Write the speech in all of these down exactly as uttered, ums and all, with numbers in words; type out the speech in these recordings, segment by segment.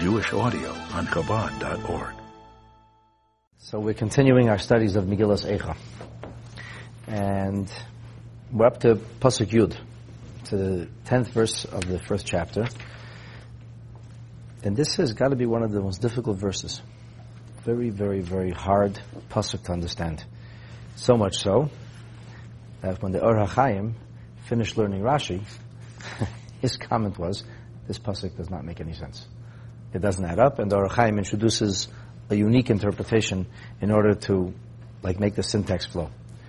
Jewish audio on Chabad dot org. So we're continuing our studies of Megillas Eicha. And we're up to Pasuk Yud, to the tenth verse of the first chapter. And this has got to be one of the most difficult verses. Very, very, very hard Pasuk to understand. So much so that when the Or HaChaim finished learning Rashi, his comment was, this Pasuk does not make any sense. It doesn't add up, and the Or HaChaim introduces a unique interpretation in order to like make the syntax flow.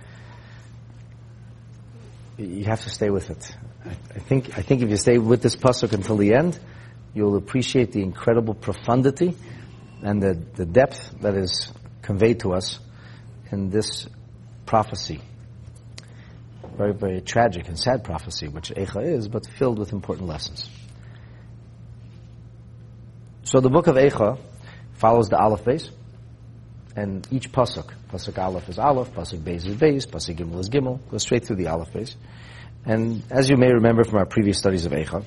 You have to stay with it. I, I think I think if you stay with this pasuk until the end, you'll appreciate the incredible profundity and the, the depth that is conveyed to us in this prophecy. Very, very tragic and sad prophecy, which Eicha is, but filled with important lessons. So the book of Eicha follows the Aleph base, and each pasuk, pasuk Aleph is Aleph, pasuk Beis is Beis, pasuk Gimel is Gimel, goes straight through the Aleph base. And as you may remember from our previous studies of Eicha,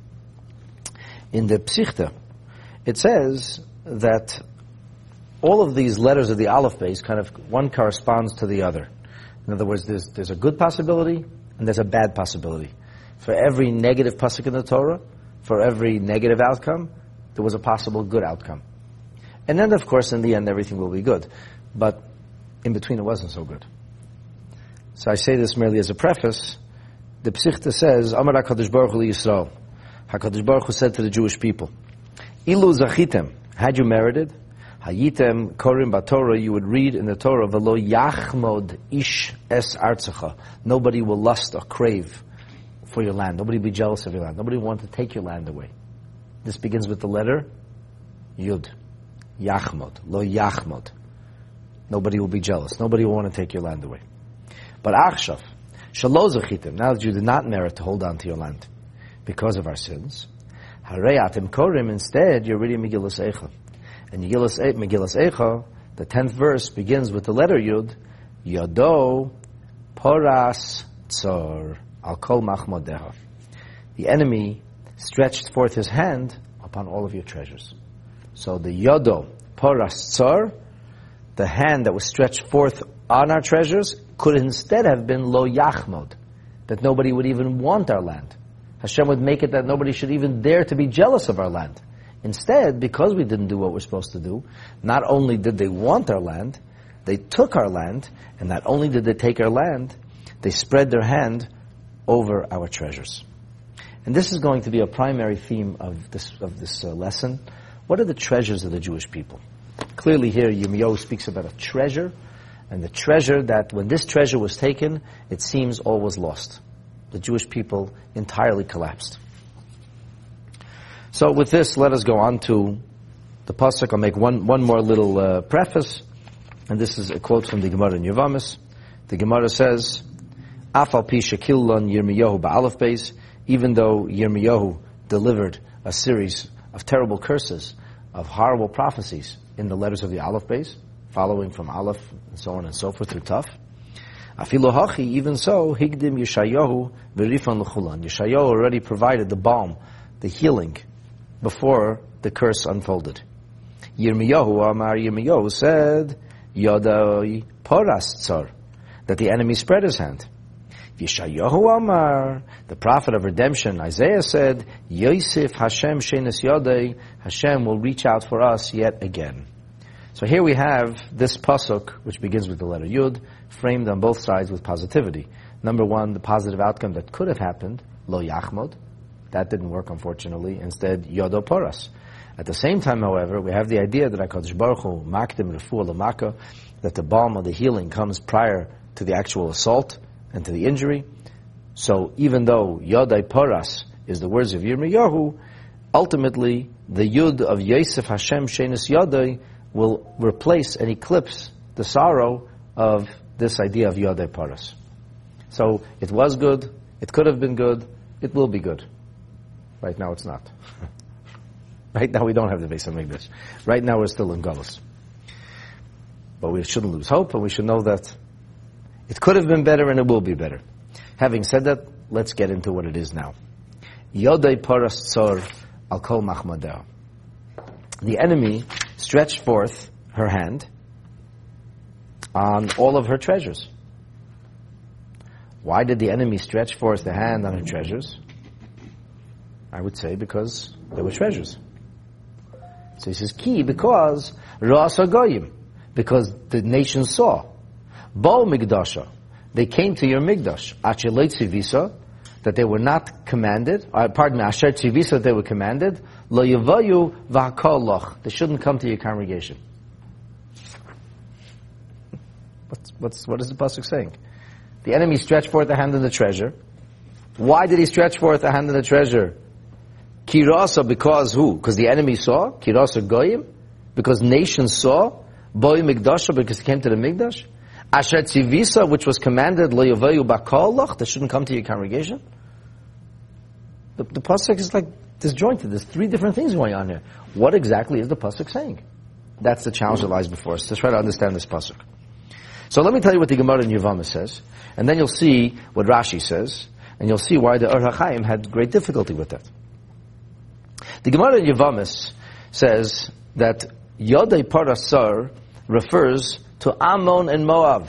in the Psichta, it says that all of these letters of the Aleph base kind of, one corresponds to the other. In other words, there's, there's a good possibility, and there's a bad possibility. For every negative pasuk in the Torah, for every negative outcome, there was a possible good outcome. And then, of course, in the end, everything will be good. But in between, it wasn't so good. So I say this merely as a preface. The Psichta says, Amar HaKadosh Baruch Hu Yisrael. HaKadosh Baruch Hu said to the Jewish people, Ilu zachitem, had you merited, hayitem korim b'Torah, you would read in the Torah, v'lo yachmod ish es artzacha. Nobody will lust or crave for your land. Nobody will be jealous of your land. Nobody will want to take your land away. This begins with the letter Yud. Yachmod. Lo yachmod. Nobody will be jealous. Nobody will want to take your land away. But achshav, shalo zachitim, now that you did not merit to hold on to your land because of our sins, harei atem korim, instead you're reading Megillas Eicha. And Megillas Eicha, the tenth verse, begins with the letter Yud, Yodo poras tzor al kol machmodeha. The enemy stretched forth his hand upon all of your treasures. So the Yodo poras tzor, the hand that was stretched forth on our treasures, could instead have been lo yachmod, that nobody would even want our land. Hashem would make it that nobody should even dare to be jealous of our land. Instead, because we didn't do what we're supposed to do, not only did they want our land, they took our land, and not only did they take our land, they spread their hand over our treasures. And this is going to be a primary theme of this of this uh, lesson. What are the treasures of the Jewish people? Clearly here, Yirmiyahu speaks about a treasure, and the treasure that when this treasure was taken, it seems all was lost. The Jewish people entirely collapsed. So with this, let us go on to the pasuk. I'll make one one more little uh, preface, and this is a quote from the Gemara in Yevamos. The Gemara says, "Afal pi shekillon Yirmiyahu ba'alef beis," even though Yirmiyahu delivered a series of terrible curses, of horrible prophecies in the letters of the Aleph base, following from Aleph and so on and so forth through Taf. Afilu hachi, even so, higdim Yeshayahu v'rifan l'chulan. Yeshayahu already provided the balm, the healing, before the curse unfolded. Yirmiyahu Amar, Yirmiyahu said, Yodai poras tzar, that the enemy spread his hand. Yeshayahu Amar, the prophet of redemption, Isaiah said, Yosef Hashem shenis Yodai, Hashem will reach out for us yet again. So here we have this pasuk, which begins with the letter Yud, framed on both sides with positivity. Number one, the positive outcome that could have happened, lo yachmod. That didn't work, unfortunately. Instead, yodo poras. At the same time, however, we have the idea that HaKadosh Baruch Hu makdim refuah l'maka, that the balm of the healing comes prior to the actual assault and to the injury. So even though yodai poras is the words of Yirmiyahu, ultimately the Yud of Yosef Hashem shenis Yodai will replace and eclipse the sorrow of this idea of Yodai Paras. So it was good, it could have been good, it will be good. Right now it's not. Right now we don't have the Beis HaMikdash. Right now we're still in Galus. But we shouldn't lose hope, and we should know that it could have been better and it will be better. Having said that, let's get into what it is now. Yodai Paras Tzor al Kol Machmadeh. the enemy stretched forth her hand on all of her treasures. Why did the enemy stretch forth the hand on her treasures? I would say because there were treasures. So he says, Ki, because Ra'asa Goyim, because the nation saw. Bo Migdasha, they came to your Migdash. Achelei Tzivisa, that they were not commanded, uh, pardon me, Asher Tzivisa, that they were commanded, Lo Yavayu V'Hakol Loch, they shouldn't come to your congregation. What's, what's, what is the pasuk saying? The enemy stretched forth the hand of the treasure. Why did he stretch forth the hand of the treasure? Kirasa, because who? Because the enemy saw. Kirasa Goyim, because nations saw. Boy Migdasha, because he came to the Migdash. Asher Tzivisa, which was commanded, Lo Yavayu Bakal Loch, they shouldn't come to your congregation. The, the pasuk is like disjointed. There's three different things going on here. What exactly is the pasuk saying? That's the challenge that lies before us, to try to understand this pasuk. So let me tell you what the Gemara in Yevamah says, and then you'll see what Rashi says, and you'll see why the Or HaChaim had great difficulty with that. The Gemara in Yevamah says that Yodei Parasar refers to Ammon and Moab.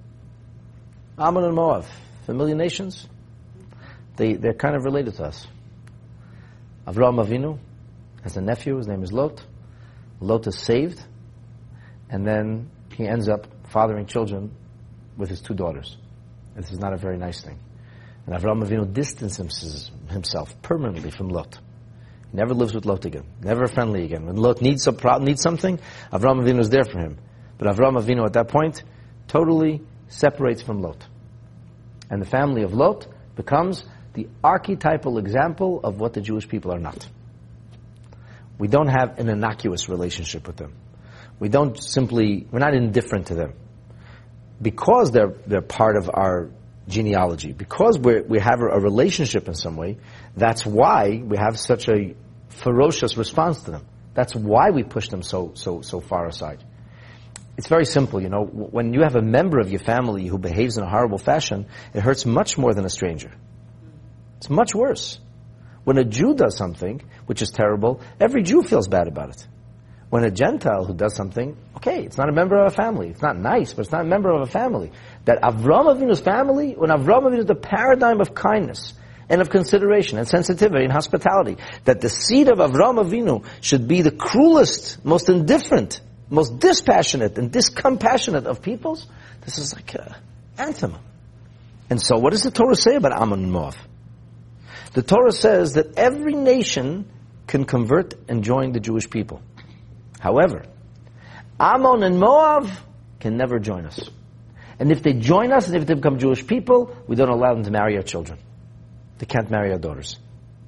Ammon and Moab, familiar nations? They, they're kind of related to us. Avraham Avinu has a nephew, his name is Lot. Lot is saved, and then he ends up fathering children with his two daughters. This is not a very nice thing. And Avraham Avinu distances himself permanently from Lot. He never lives with Lot again, never friendly again. When Lot needs, a pro- needs something, Avraham Avinu is there for him. But Avraham Avinu at that point totally separates from Lot. And the family of Lot becomes the archetypal example of what the Jewish people are not. We don't have an innocuous relationship with them. We don't simply, we're not indifferent to them. Because they're they're part of our genealogy, because we we have a, a relationship in some way, that's why we have such a ferocious response to them. That's why we push them so so so far aside. It's very simple, you know. When you have a member of your family who behaves in a horrible fashion, it hurts much more than a stranger. It's much worse. When a Jew does something which is terrible, every Jew feels bad about it. When a Gentile who does something, okay, it's not a member of a family. It's not nice, but it's not a member of a family. That Avraham Avinu's family, when Avraham Avinu is the paradigm of kindness and of consideration and sensitivity and hospitality, that the seed of Avraham Avinu should be the cruelest, most indifferent, most dispassionate and discompassionate of peoples, this is like an anthem. And so what does the Torah say about Ammon and Moab? The Torah says that every nation can convert and join the Jewish people. However, Ammon and Moab can never join us. And if they join us, and if they become Jewish people, we don't allow them to marry our children. They can't marry our daughters.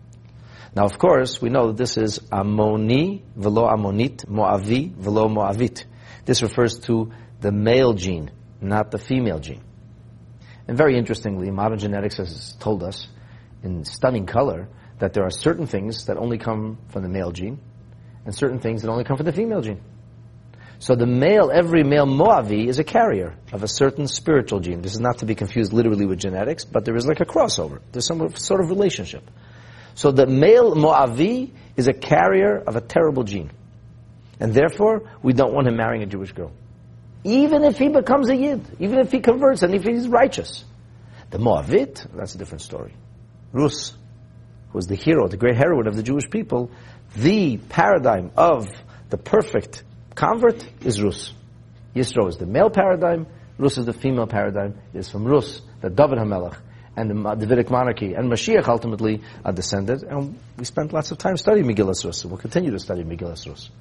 Now, of course, we know that this is Ammoni, velo Ammonit, Moavi, velo Moavit. This refers to the male gene, not the female gene. And very interestingly, modern genetics has told us, in stunning color, that there are certain things that only come from the male gene, and certain things that only come from the female gene. So the male, every male Moavi is a carrier of a certain spiritual gene. This is not to be confused literally with genetics, but there is like a crossover. There's some sort of relationship. So the male Moavi is a carrier of a terrible gene. And therefore, we don't want him marrying a Jewish girl. Even if he becomes a Yid, even if he converts and if he's righteous. The Moavit, that's a different story. Rus, who was the hero, the great heroine of the Jewish people, the paradigm of the perfect convert is Rus. Yisro is the male paradigm, Rus is the female paradigm. It is from Rus that David HaMelech and the Davidic monarchy and Mashiach ultimately are descended. And we spent lots of time studying Megillas Rus, and we'll continue to study Megillas Rus.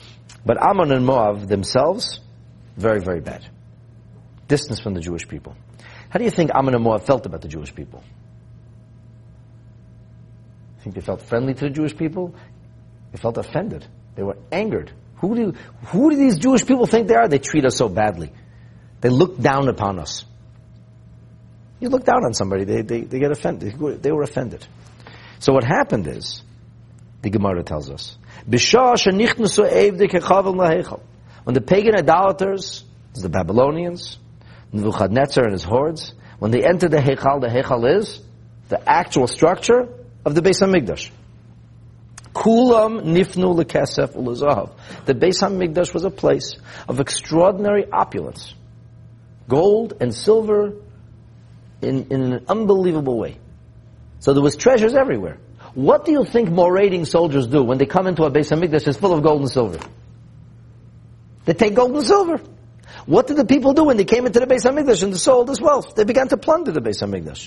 But Ammon and Moab themselves, very, very bad. Distance from the Jewish people. How do you think Ammon and Moab felt about the Jewish people? Think they felt friendly to the Jewish people? They felt offended. They were angered. Who do, who do these Jewish people think they are? They treat us so badly. They look down upon us. You look down on somebody, they, they, they get offended. They were offended. So what happened is, the Gemara tells us, when the pagan idolaters, the Babylonians, Nebuchadnezzar and his hordes, when they entered the Heichal, the Heichal is the actual structure of the Beis HaMikdash. Kulam nifnu lekesef ulezahav. The Beis HaMikdash was a place of extraordinary opulence. Gold and silver in, in an unbelievable way. So there was treasures everywhere. What do you think marauding soldiers do when they come into a Beis HaMikdash that's full of gold and silver? They take gold and silver. What did the people do when they came into the Beis HaMikdash and sold this wealth? They began to plunder the Beis HaMikdash.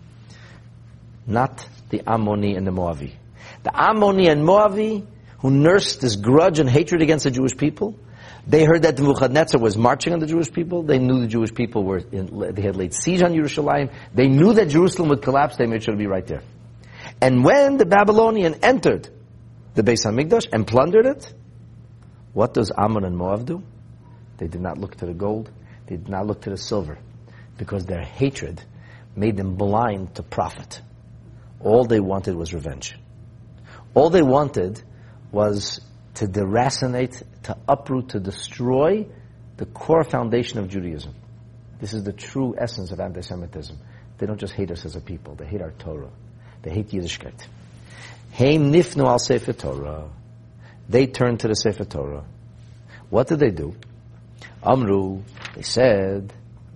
Not the Ammoni and the Moavi. The Ammoni and Moavi, who nursed this grudge and hatred against the Jewish people, they heard that Nebuchadnezzar was marching on the Jewish people. They knew the Jewish people were, in, they had laid siege on Yerushalayim. They knew that Jerusalem would collapse. They made sure to be right there. And when the Babylonian entered the Beis HaMikdash and plundered it, what does Ammon and Moab do? They did not look to the gold. They did not look to the silver. Because their hatred made them blind to profit. All they wanted was revenge. All they wanted was to deracinate, to uproot, to destroy the core foundation of Judaism. This is the true essence of anti-Semitism. They don't just hate us as a people. They hate our Torah. They hate Yiddishkeit. Heim nifnu al Sefer Torah. They turned to the Sefer Torah. What did they do? Amru, they said,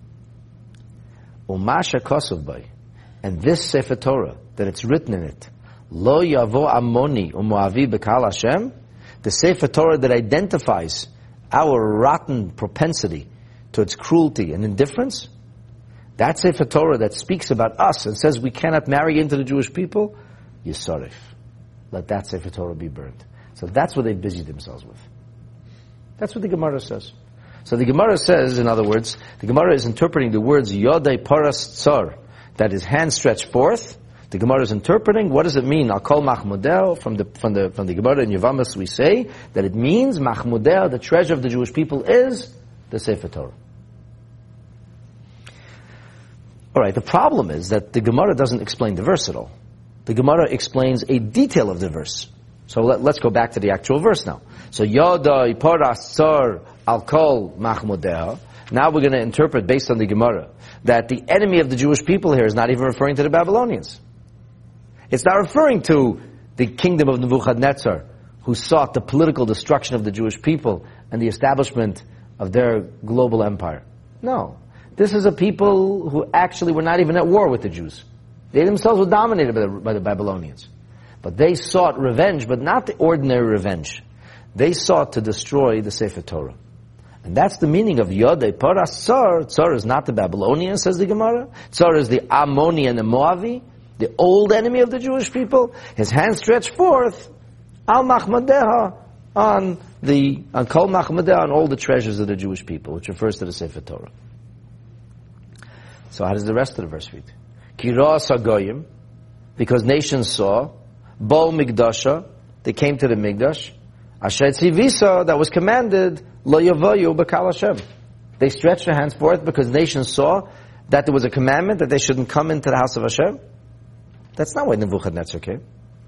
Umasha kosuv bay, and this Sefer Torah, that it's written in it, Lo yavo Ammoni u'Moavi b'kal Hashem, the Sefer Torah that identifies our rotten propensity towards cruelty and indifference, that Sefer Torah that speaks about us and says we cannot marry into the Jewish people, Yisarif. Let that Sefer Torah be burned. So that's what they busied themselves with. That's what the Gemara says. So the Gemara says, in other words, the Gemara is interpreting the words Yodai Paras Tsar, that his hand stretched forth. The Gemara is interpreting, what does it mean? Al Kol Machmudeo, from the, from the, from the Gemara in Yevamos we say, that it means Machmudeo, the treasure of the Jewish people, is the Sefer Torah. Alright, the problem is that the Gemara doesn't explain the verse at all. The Gemara explains a detail of the verse. So let, let's go back to the actual verse now. So Yodai Paras Tsar Al Kol Machmudeo. Now we're going to interpret based on the Gemara that the enemy of the Jewish people here is not even referring to the Babylonians. It's not referring to the kingdom of Nebuchadnezzar, who sought the political destruction of the Jewish people and the establishment of their global empire. No. This is a people who actually were not even at war with the Jews. They themselves were dominated by the, by the Babylonians. But they sought revenge, but not the ordinary revenge. They sought to destroy the Sefer Torah. And that's the meaning of Yodai Paras Tsar. Tsar is not the Babylonian, says the Gemara. Tsar is the Ammoni and the Moavi, the old enemy of the Jewish people. His hand stretched forth, Al Machmadeha, on the, on Kol Machmadeha, on all the treasures of the Jewish people, which refers to the Sefer Torah. So how does the rest of the verse read? Kira Sagoyim, because nations saw, Bo Migdasha, they came to the Migdash, Asher Tzivisa, that was commanded, Lo Yavoyu B'kal Hashem. They stretched their hands forth because nations saw that there was a commandment that they shouldn't come into the house of Hashem. That's not why Nebuchadnezzar came.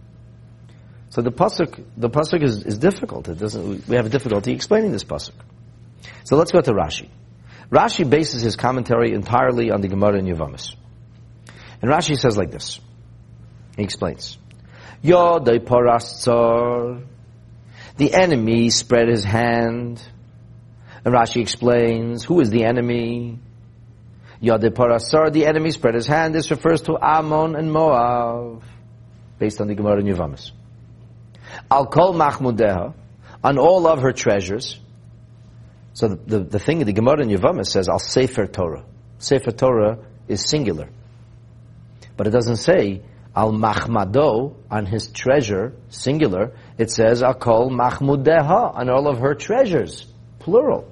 So the pasuk, the pasuk is, is difficult. It doesn't. We have a difficulty explaining this pasuk. So let's go to Rashi. Rashi bases his commentary entirely on the Gemara in Yevamos. And Rashi says like this. He explains, Yodai Paras Tsar, the enemy spread his hand. And Rashi explains, who is the enemy? Yodai Paras Tsar, the enemy spread his hand. This refers to Ammon and Moab, based on the Gemara in Yevamos. Al Kol Machmudeha, on all of her treasures. So the, the, the thing the Gemara in Yevamos says, Al Sefer Torah. Sefer Torah is singular. But it doesn't say Al Machmado, on his treasure, singular. It says Al Kol Machmudeha, on all of her treasures, plural.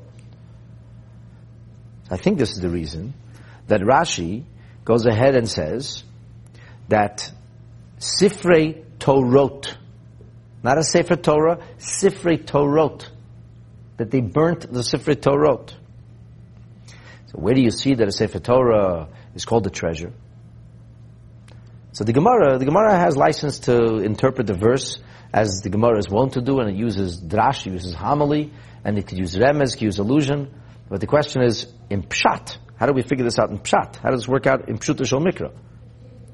I think this is the reason that Rashi goes ahead and says that Sifrei Torot, not a Sefer Torah, Sifrei Torot, that they burnt the Sifrei Torot. So where do you see that a Sefer Torah is called a treasure? So the Gemara, the Gemara has license to interpret the verse as the Gemara is wont to do, and it uses drash, it uses homily, and it could use remez, it could use allusion. But the question is, in Pshat, how do we figure this out in Pshat? How does this work out in Pshuta Shel Mikra?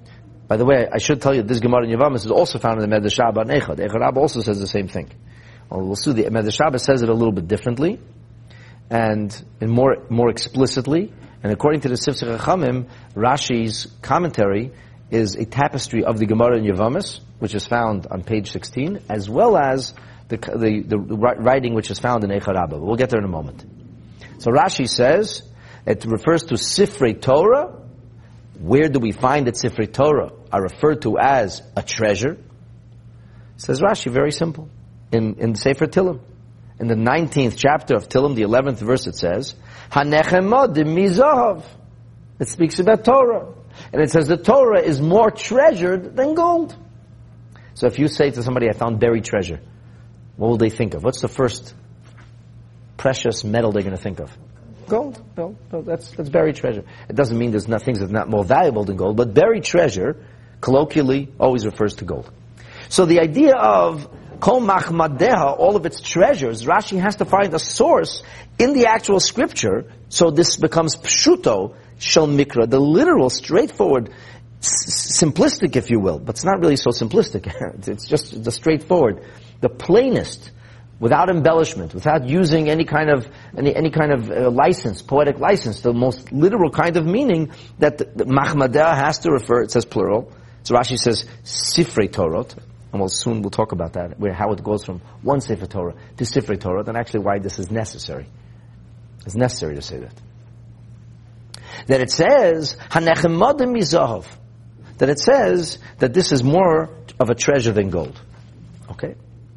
By the way, I should tell you, this Gemara in Yevamos is also found in the Medrash Rabbah and Eicha. The Eicha Rabbah also says the same thing. Well, we'll see. The Medrash Rabbah says it a little bit differently, and, and more more explicitly. And according to the Sifsei Chachamim, Rashi's commentary is a tapestry of the Gemara in Yevamos, which is found on page sixteen, as well as the the, the writing which is found in Eicha Rabbah. We'll get there in a moment. So Rashi says it refers to Sifrei Torah. Where do we find that Sifrei Torah are referred to as a treasure? Says Rashi, very simple. In in Sefer Tillim, in the nineteenth chapter of Tillim, the eleventh verse, it says, "Hanechemod mizahav." It speaks about Torah, and it says the Torah is more treasured than gold. So if you say to somebody, "I found buried treasure," what will they think of? What's the first precious metal they're going to think of? Gold. No, no, that's that's buried treasure. It doesn't mean there's not things that are not more valuable than gold, but buried treasure, colloquially, always refers to gold. So the idea of Kol Machmadeha, all of its treasures, Rashi has to find a source in the actual scripture, so this becomes Pshuto Shel Mikra, the literal, straightforward, s- simplistic, if you will, but it's not really so simplistic. It's just the straightforward, the plainest, without embellishment, without using any kind of any, any kind of uh, license, poetic license, the most literal kind of meaning that the, the Machmadeha has to refer. It says plural. So Rashi says Sifrei Torot. And we'll soon we'll talk about that, where how it goes from one Sefer Torah to Sifrei Torah, and actually why this is necessary. It's necessary to say that. That it says, Hanechemadim mizahav. That it says that this is more of a treasure than gold. Okay?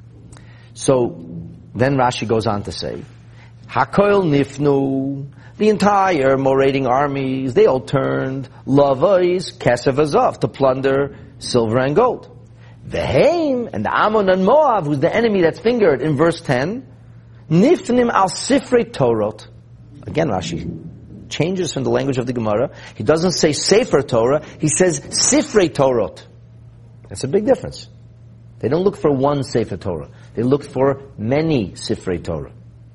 So, then Rashi goes on to say, Hakoil nifnu, the entire Morading armies, they all turned, Lavais, Kesev Azav, to plunder silver and gold. Veheim, and the Ammon and Moab, who's the enemy that's fingered in verse ten, Nifnim al Sifrei Torot. Again, Rashi changes from the language of the Gemara. He doesn't say Sefer Torah, he says Sifrei Torot. That's a big difference. They don't look for one Sefer Torah. They look for many Sifrei Torah.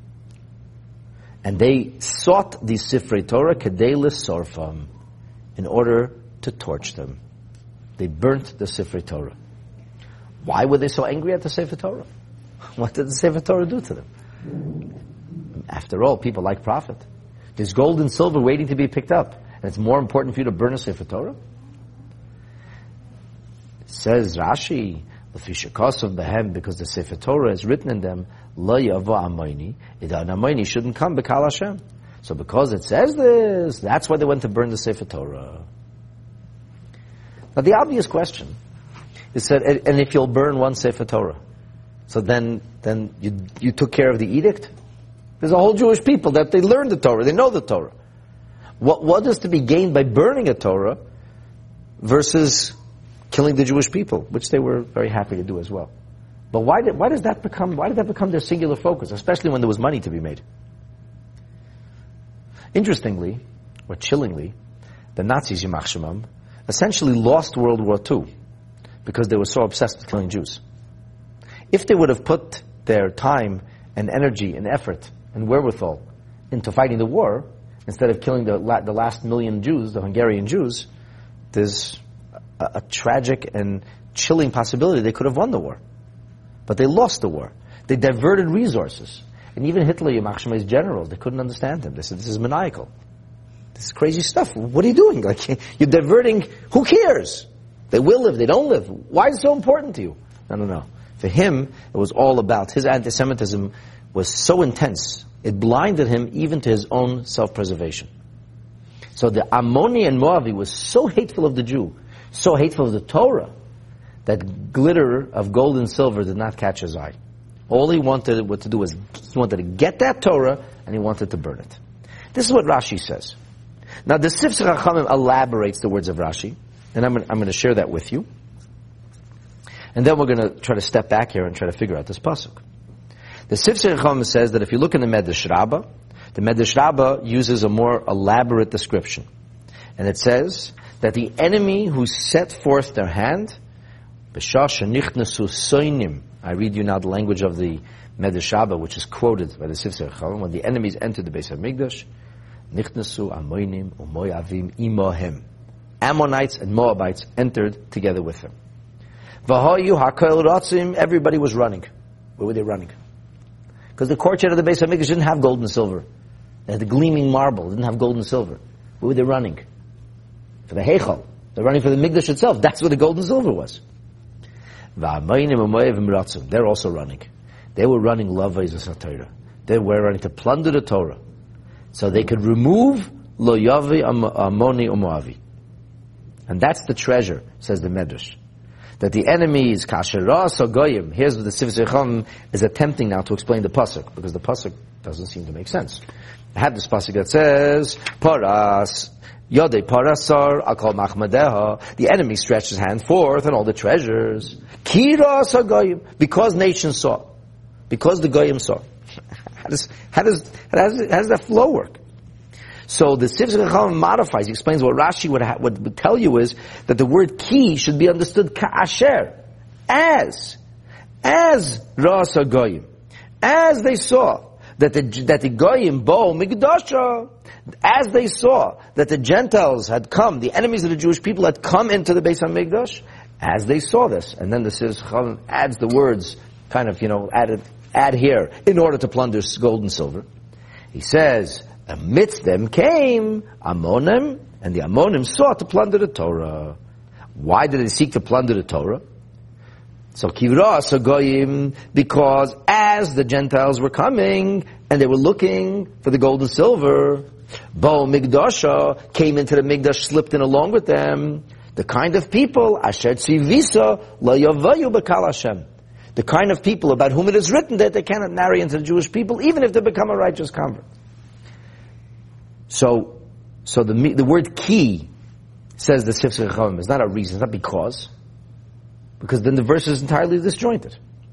And they sought the Sifrei Torah Kedei L'Sorfam, in order to torch them. They burnt the Sifrei Torah. Why were they so angry at the Sefer Torah? What did the Sefer Torah do to them? After all, people like profit. There's gold and silver waiting to be picked up, and it's more important for you to burn a Sefer Torah? It says Rashi, because the Sefer Torah is written in them, Lo yavo amayni, idan amayni shouldn't come b'kal Hashem. So because it says this, that's why they went to burn the Sefer Torah. Now the obvious question is that, and if you'll burn one Sefer Torah, so then then you you took care of the edict? There's a whole Jewish people that they learn the Torah, they know the Torah. What what is to be gained by burning a Torah versus killing the Jewish people, which they were very happy to do as well? But why did why does that become why did that become their singular focus, especially when there was money to be made? Interestingly, or chillingly, the Nazis, Yimach Shemam, essentially lost World War Two because they were so obsessed with killing Jews. If they would have put their time and energy and effort and wherewithal into fighting the war, instead of killing the, la- the last million Jews, the Hungarian Jews, there's a, a tragic and chilling possibility they could have won the war. But they lost the war. They diverted resources. And even Hitler, Yimach Shemai's generals, they couldn't understand him. They said, this is maniacal. This is crazy stuff. What are you doing? Like, you're diverting, who cares? They will live, they don't live. Why is it so important to you? No, no, no. For him, it was all about, his anti-Semitism was so intense, it blinded him even to his own self-preservation. So the Ammoni and Moavi was so hateful of the Jew, so hateful of the Torah, that glitter of gold and silver did not catch his eye. All he wanted what to do was, he wanted to get that Torah, and he wanted to burn it. This is what Rashi says. Now the Sifsei Chachamim elaborates the words of Rashi, and I'm, I'm going to share that with you. And then we're going to try to step back here and try to figure out this pasuk. The Sifsei Chachamim says that if you look in the Medrash Rabbah, the Medrash Rabbah uses a more elaborate description. And it says that the enemy who set forth their hand, B'shah shenichnasu soinim, I read you now the language of the Medrash Rabbah, which is quoted by the Sifsei Chachamim, when the enemies entered the Beis HaMikdash, nichnasu amoinim umoyavim imohem. Ammonites and Moabites entered together with them. V'hoyu hakel ratzim, everybody was running. Where were they running? Because the courtyard of the Beis HaMikdash didn't have gold and silver. They had the gleaming marble, it didn't have gold and silver. Where were they running? For the Heichal. They're running for the Mikdash itself. That's where the gold and silver was. They're also running. They were running lavais v'satira. They were running to plunder the Torah, so they could remove lo yavi amoni umoavi. And that's the treasure, says the Medrash. That the enemies kasherah so goyim. Here's what the Sifsei Chacham is attempting now to explain the pasuk, because the pasuk doesn't seem to make sense. I have this pasuk that says paras. Yodei parasar akol machmadeha. The enemy stretched his hand forth and all the treasures. Kira sagoyim, because nations saw, because the goyim saw. How does how does how does, how does that flow work? So the Sifsei Chacham modifies. He explains what Rashi would, ha- would would tell you is that the word ki should be understood ka'asher, as as rasa goyim, as they saw that the that the goyim bo migdasha. As they saw that the Gentiles had come, the enemies of the Jewish people had come into the Beis HaMikdash, as they saw this, and then the Sifsei Chacham adds the words, kind of, you know, added, add here, in order to plunder gold and silver. He says, amidst them came Ammonim, and the Ammonim sought to plunder the Torah. Why did they seek to plunder the Torah? So Kivra Sagoyim, because as the Gentiles were coming, and they were looking for the gold and silver, Bo Migdasha came into the Migdash, slipped in along with them. The kind of people, Asher Tzivisa La Yavayu B'Kal Hashem. The kind of people about whom it is written that they cannot marry into the Jewish people, even if they become a righteous convert. So, so the the word ki, says the Sifsei Chacham, is not a reason, it's not because. Because then the verse is entirely disjointed.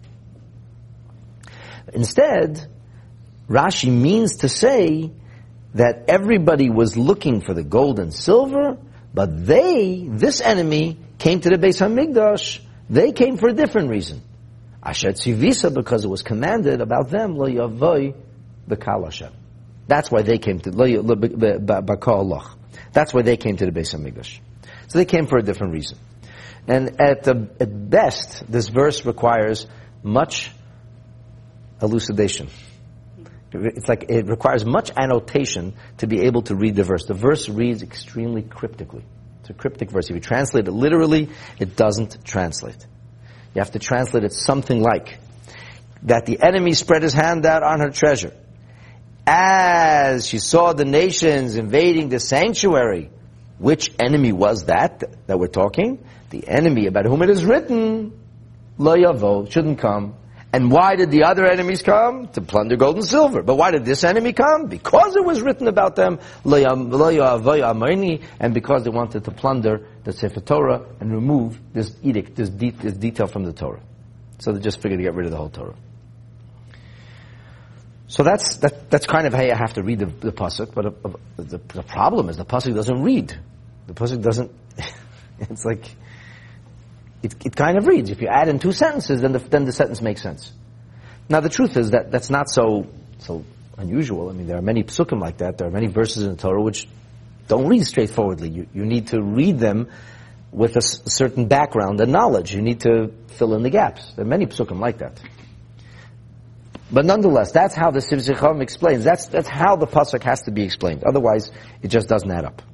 Instead, Rashi means to say that everybody was looking for the gold and silver, but they, this enemy, came to the Beis HaMikdash. They came for a different reason. Asher Tzivisa, because it was commanded about them, Lo Yavoi B'Kal Hashem. That's why they came to B'Kal Allah. That's why they came to the Beis HaMikdash. So they came for a different reason. And at the, at best, this verse requires much elucidation. It's like it requires much annotation to be able to read the verse. The verse reads extremely cryptically. It's a cryptic verse. If you translate it literally, it doesn't translate. You have to translate it something like, that the enemy spread his hand out on her treasure. As she saw the nations invading the sanctuary, which enemy was that that we're talking? The enemy about whom it is written, Lo Yavo, shouldn't come. And why did the other enemies come? To plunder gold and silver. But why did this enemy come? Because it was written about them, Lo Yavo Amoni, and because they wanted to plunder the Sefer Torah and remove this edict, this, de- this detail from the Torah. So they just figured to get rid of the whole Torah. So that's that, that's kind of how you have to read the, the pasuk. But uh, uh, the, the problem is the pasuk doesn't read. The pasuk doesn't. It's like it, it kind of reads. If you add in two sentences, then the, then the sentence makes sense. Now the truth is that that's not so so unusual. I mean, there are many psukim like that. There are many verses in the Torah which don't read straightforwardly. You you need to read them with a, s- a certain background and knowledge. You need to fill in the gaps. There are many psukim like that. But nonetheless, that's how the Sifsei Chacham explains. That's that's how the pasuk has to be explained. Otherwise, it just doesn't add up.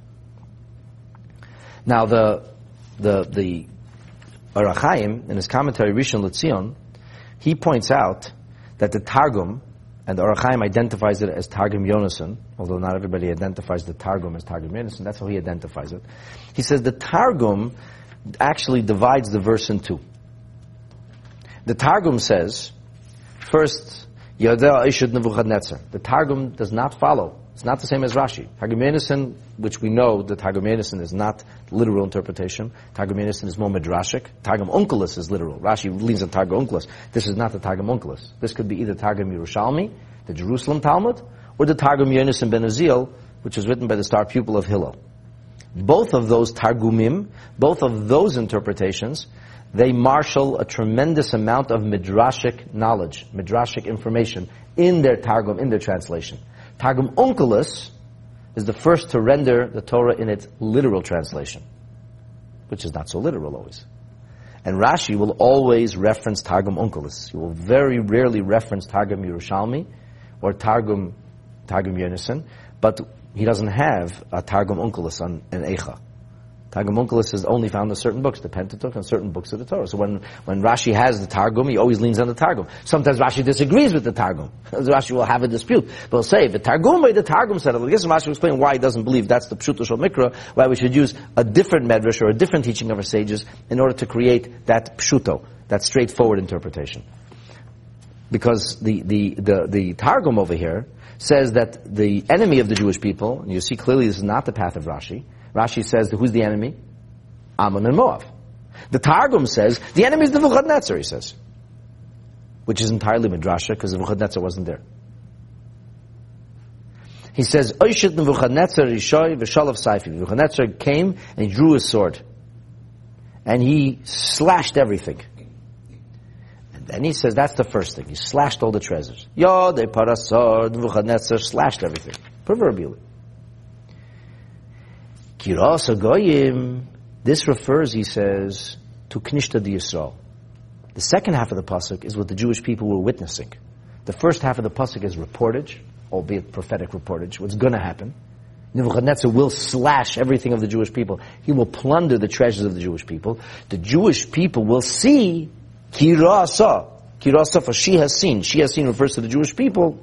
Now, the the the Orach Chaim, in his commentary Rishon LeZion, he points out that the Targum, and the Orach Chaim identifies it as Targum Yonason, although not everybody identifies the Targum as Targum Yonason. That's how he identifies it. He says the Targum actually divides the verse in two. The Targum says, first, Yodea Ishud Nebuchadnezzar. The Targum does not follow. It's not the same as Rashi. Targum Yonason, which we know that Targum Yonason is not literal interpretation. Targum Yonason is more midrashic. Targum Onkelos is literal. Rashi leans on Targum Onkelos. This is not the Targum Onkelos. This could be either Targum Yerushalmi, the Jerusalem Talmud, or the Targum Yonason ben Uziel, which was written by the star pupil of Hillel. Both of those Targumim, both of those interpretations, they marshal a tremendous amount of midrashic knowledge, midrashic information in their Targum, in their translation. Targum Onkelos is the first to render the Torah in its literal translation. which is not so literal always. And Rashi will always reference Targum Onkelos. He will very rarely reference Targum Yerushalmi or Targum Targum Yonason, but he doesn't have a Targum Onkelos on an Eicha. Targum Onkelos is only found in certain books, the Pentateuch and certain books of the Torah. So when, when Rashi has the Targum, he always leans on the Targum. Sometimes Rashi disagrees with the Targum. Rashi will have a dispute. But he'll say, the Targum by the Targum said it. I guess Rashi will explain why he doesn't believe that's the Pshuto Shel Mikra, why we should use a different medrash or a different teaching of our sages in order to create that Pshuto, that straightforward interpretation. Because the, the, the, the Targum over here says that the enemy of the Jewish people, and you see clearly this is not the path of Rashi. Rashi says, who's the enemy? Ammon and Moab. The Targum says, the enemy is Nebuchadnezzar, he says. Which is entirely Midrasha, because Nebuchadnezzar wasn't there. He says, Oishet Nebuchadnezzar Rishoy v'shalav Saifi. Nebuchadnezzar came and he drew his sword. And he slashed everything. And then he says, that's the first thing. He slashed all the treasures. Yo, de parasor, Nebuchadnezzar slashed everything. Proverbially. Kiras Goyim, this refers, he says, to Knishta di Yisrael. The second half of the pasuk is what the Jewish people were witnessing. The first half of the pasuk is reportage, albeit prophetic reportage, what's going to happen. Nebuchadnezzar will slash everything of the Jewish people. He will plunder the treasures of the Jewish people. The Jewish people will see Kirasa. Kirasa, for she has seen. She has seen refers to the Jewish people.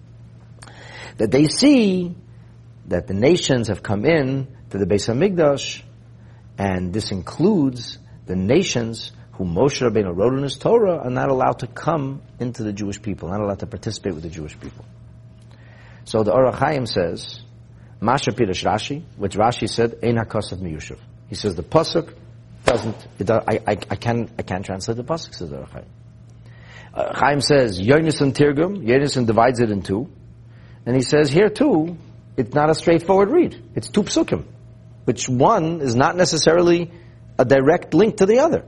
That they see that the nations have come in to the Beis HaMikdash, and this includes the nations who Moshe Rabbeinu wrote in his Torah are not allowed to come into the Jewish people, not allowed to participate with the Jewish people. So the Orach Chaim says, Masha Pirish Rashi, which Rashi said, Ein HaKosav Miyushav. He says the pasuk doesn't, it does, I, I, I can't, I can't translate the pasuk, says the Orach Chaim. Uh, Chaim says, Yonason Tirgum, Yonason divides it in two, and he says here too, it's not a straightforward read. It's two psukim, which one is not necessarily a direct link to the other.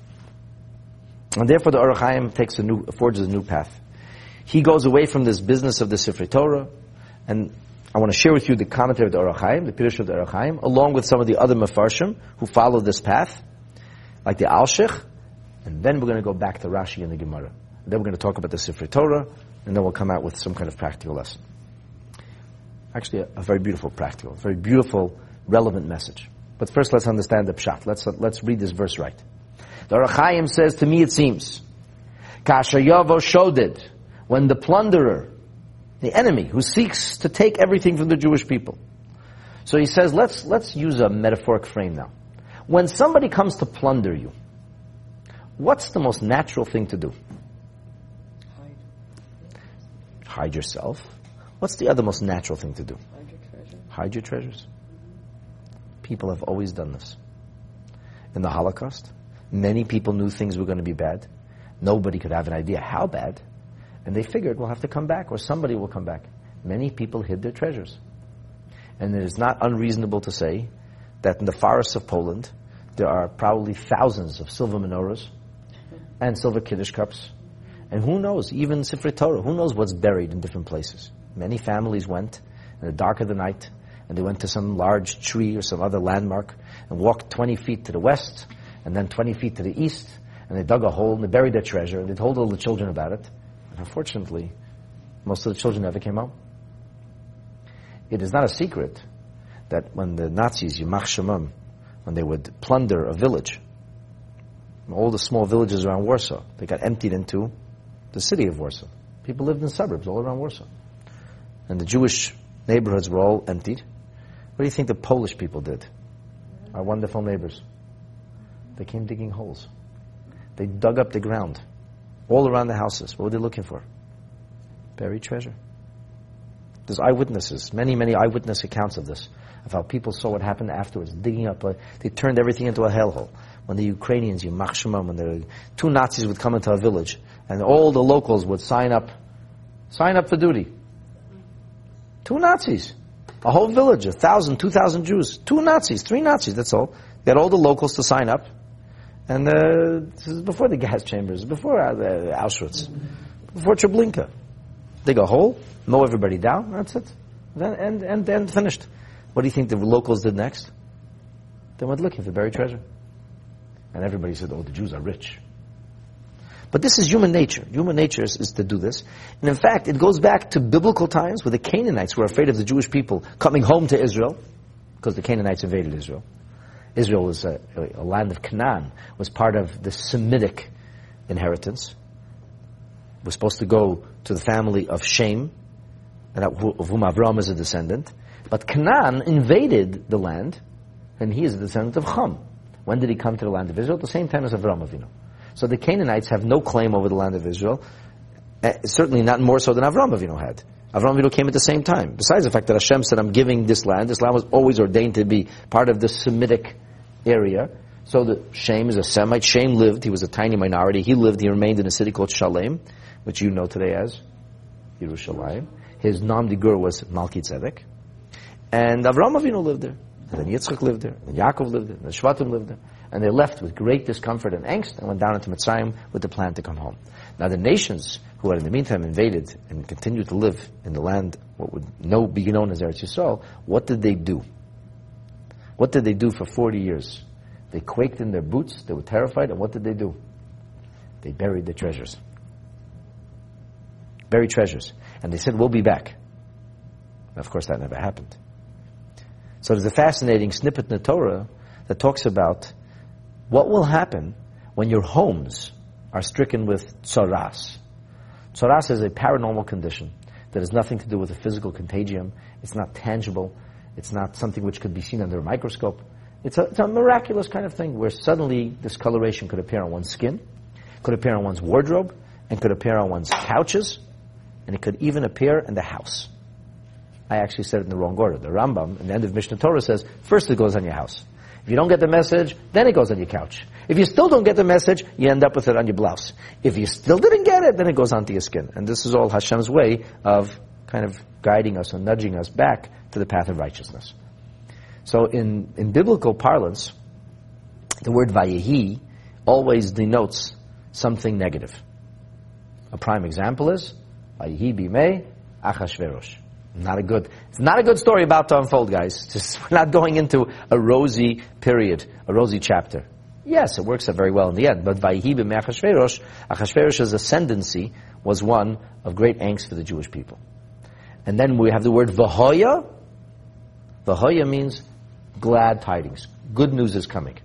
And therefore the Orach Chaim takes a new, forges a new path. He goes away from this business of the Sifrei Torah, and I want to share with you the commentary of the Orach Chaim, the Pirush of the Orach Chaim, along with some of the other Mefarshim who follow this path, like the Alshich, and then we're going to go back to Rashi and the Gemara. And then we're going to talk about the Sifrei Torah, and then we'll come out with some kind of practical lesson. Actually, a, a very beautiful practical, very beautiful, relevant message. But first, let's understand the pshat. Let's uh, let's read this verse right. The Orach Chaim says, to me it seems, Kasher Yavo Shoded, when the plunderer, the enemy, who seeks to take everything from the Jewish people. So he says, let's let's use a metaphoric frame now. When somebody comes to plunder you, what's the most natural thing to do? Hide. Hide yourself. What's the other most natural thing to do? Hide your treasure. Hide your treasures. People have always done this. In the Holocaust, many people knew things were going to be bad. Nobody could have an idea how bad. And they figured, we'll have to come back, or somebody will come back. Many people hid their treasures. And it is not unreasonable to say that in the forests of Poland, there are probably thousands of silver menorahs and silver Kiddush cups. And who knows, even Sifrei Torah, who knows what's buried in different places. Many families went in the dark of the night, and they went to some large tree or some other landmark, and walked twenty feet to the west, and then twenty feet to the east, and they dug a hole, and they buried their treasure, and they told all the children about it. And unfortunately, most of the children never came home. It is not a secret that when the Nazis, Yimach Shemam, when they would plunder a village, all the small villages around Warsaw, they got emptied into the city of Warsaw. People lived in suburbs all around Warsaw. And the Jewish neighborhoods were all emptied. What do you think the Polish people did? Our wonderful neighbors. They came digging holes. They dug up the ground all around the houses. What were they looking for? Buried treasure. There's eyewitnesses, many, many eyewitness accounts of this, of how people saw what happened afterwards, digging up. Uh, they turned everything into a hellhole. When the Ukrainians, Yimach Shemam, when the two Nazis would come into a village, and all the locals would sign up, sign up for duty. Two Nazis. A whole village, a thousand, two thousand Jews. Two Nazis, three Nazis, that's all. They had all the locals to sign up. And uh, this is before the gas chambers, before uh, Auschwitz, before Treblinka. Dig a hole, mow everybody down, that's it. Then, and, and then finished. What do you think the locals did next? They went looking for buried treasure. And everybody said, oh, the Jews are rich. But this is human nature. Human nature is, is to do this. And in fact, it goes back to biblical times where the Canaanites were afraid of the Jewish people coming home to Israel, because the Canaanites invaded Israel. Israel was a, a land of Canaan, was part of the Semitic inheritance. It was supposed to go to the family of Shem, and of whom Avram is a descendant. But Canaan invaded the land, and he is a descendant of Ham. When did he come to the land of Israel? At the same time as Avram Avinu. So the Canaanites have no claim over the land of Israel, uh, certainly not more so than Avram Avinu had. Avram Avinu came at the same time. Besides the fact that Hashem said, I'm giving this land, this land was always ordained to be part of the Semitic area. So the Shem is a Semite. Shem lived, he was a tiny minority. He lived, he remained in a city called Shalem, which you know today as Yerushalayim. His Nam Digur was Malki Tzedek. And Avram Avinu lived there. And then Yitzchak lived there. And Yaakov lived there. And the Shvatim lived there. And they left with great discomfort and angst and went down into Mitzrayim with the plan to come home. Now the nations who had in the meantime invaded and continued to live in the land, what would no be known as Eretz Yisrael, what did they do? What did they do for forty years? They quaked in their boots, they were terrified, and what did they do? They buried their treasures. Buried treasures. And they said, we'll be back. And of course that never happened. So there's a fascinating snippet in the Torah that talks about what will happen when your homes are stricken with tzoras. Tzoras is a paranormal condition that has nothing to do with a physical contagion. It's not tangible. It's not something which could be seen under a microscope. It's a, it's a miraculous kind of thing where suddenly discoloration could appear on one's skin, could appear on one's wardrobe, and could appear on one's couches, and it could even appear in the house. I actually said it in the wrong order. The Rambam, in the end of Mishnah Torah, says, first it goes on your house. If you don't get the message, then it goes on your couch. If you still don't get the message, you end up with it on your blouse. If you still didn't get it, then it goes onto your skin. And this is all Hashem's way of kind of guiding us and nudging us back to the path of righteousness. So in, in biblical parlance, the word vayehi always denotes something negative. A prime example is vayehi bimei Achashverosh. Not a good, it's not a good story about to unfold, guys. Just, we're not going into a rosy period, a rosy chapter. Yes, it works out very well in the end, but Vayihi b'mei Achashverosh, Achashverosh's ascendancy was one of great angst for the Jewish people. And then we have the word Vahoya. Vahoya means glad tidings. Good news is coming.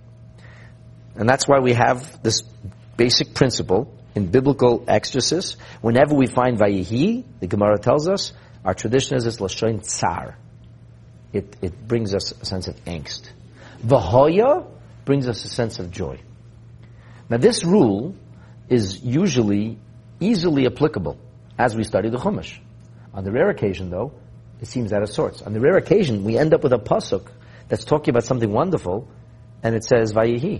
And that's why we have this basic principle in biblical exegesis. Whenever we find Vayihi, the Gemara tells us, our tradition is this Lashon Tsar. It, it brings us a sense of angst. Vahoya brings us a sense of joy. Now this rule is usually easily applicable as we study the Chumash. On the rare occasion, though, it seems out of sorts. On the rare occasion, we end up with a pasuk that's talking about something wonderful, and it says Vayihi.